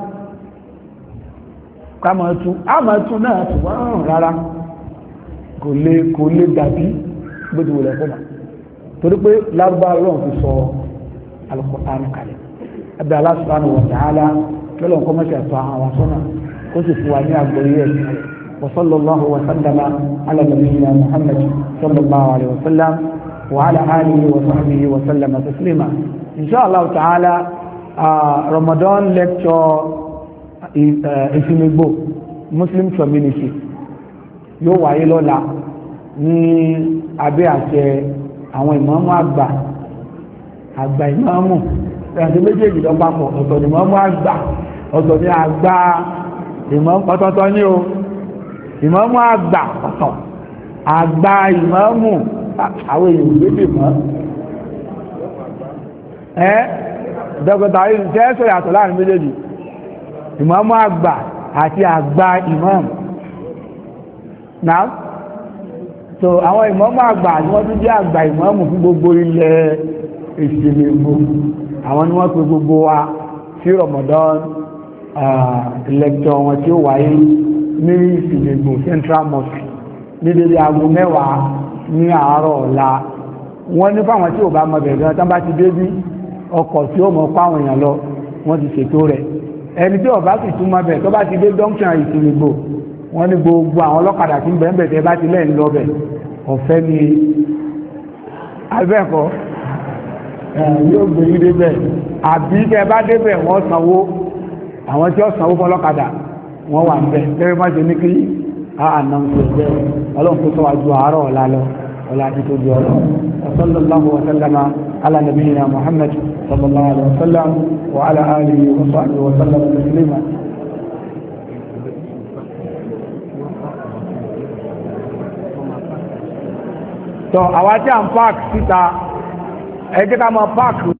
ká máa tú náà ṣùgbọ́n rárá kò lè dàbí gbójú wọlé fún wa torí pé Lárúbáwá lọ́n fi sọ Al-Qur'an kalẹ̀ ẹbí Allah subhanahu wa ta'ala lọ́lọ́ nǹkan mọ́ṣẹ́ àtọ́ àwọn sọ́nà ó sì fún wa ní àgbọ́yé ẹ̀ وصلى الله وسلم على نبينا محمد صلى الله عليه وسلم وعلى آله وصحبه وسلم تسليما إن شاء الله تعالى Ramadan lecture ìfinigbo Muslim community yóò wáyé lọ́la ní abẹ́ àṣẹ àwọn ìmáàmù àgbà ìmáàmù ẹ̀yàtọ̀ méjèèjì lọ papọ̀ ọ̀tọ̀ ni ìmáàmù àgbà ọ̀tọ̀ ni àgbà ìmáàmù ọ̀tọ̀ọ̀tọ̀ ní o ìmáàmù àgbà ọ̀tọ̀ àgbà ìmáàmù àwọn èèyàn gbébè mọ́ dọ́kọ̀tà ìṣẹ́ yàtọ̀ láàrin méjèèjì ìmáàmù àgbà àti àgbà ìmáàmù náà so àwọn ìmáàmù àgbà ni wọ́n tún jẹ́ àgbà ìmáàmù fún gbogbo ilẹ̀ ìṣẹ̀lẹ̀gbò àwọn ni wọ́n pe gbogbo wa sí Ramadan lecture wọn tí ó wáyé ní ìṣẹ̀lẹ̀gbò Central Mosque ní dédé aago 10 ní àárọ̀ ọ̀la wọ́n ní fáwọn tí ò bá mọ bẹ̀rẹ̀ tán bá ti dé bí ọkọ̀ tí ó mọ̀ páwọn èèyàn lọ wọ́n ti ṣètò rẹ̀ ẹni tí ó bá sì túnmọ̀ bẹ̀ tó bá ti dé junction ìṣẹ̀lẹ̀gbò wọ́n ní gbogbo àwọn ọlọ́kadà tí ń bẹ̀ẹ́ tẹ́ bá ti lẹ́yìn lọ bẹ̀ ọ̀fẹ́ ni abẹ́ẹ̀kọ́ yóò gbé yí débẹ̀ àbí tẹ́ bá débẹ̀ wọ́n sanwó àwọn tí ó sanwó fún ọlọ́kadà wọ́n wà ń bẹ̀ lẹ́yìn má ṣe ní kí àná ń pè bẹ́ẹ̀ ọlọ́run tó sọ́wájú àárọ̀ ọ̀la lọ ọ̀la àti tó di ọ̀rọ̀ sallallahu wa sallama ala nabiyyina Muhammad sallallahu alaihi wa sallam wa ala alihi wa sahbihi wa sallam taslima. So àwa tí à ń park síta ẹgbẹ́ ká máa park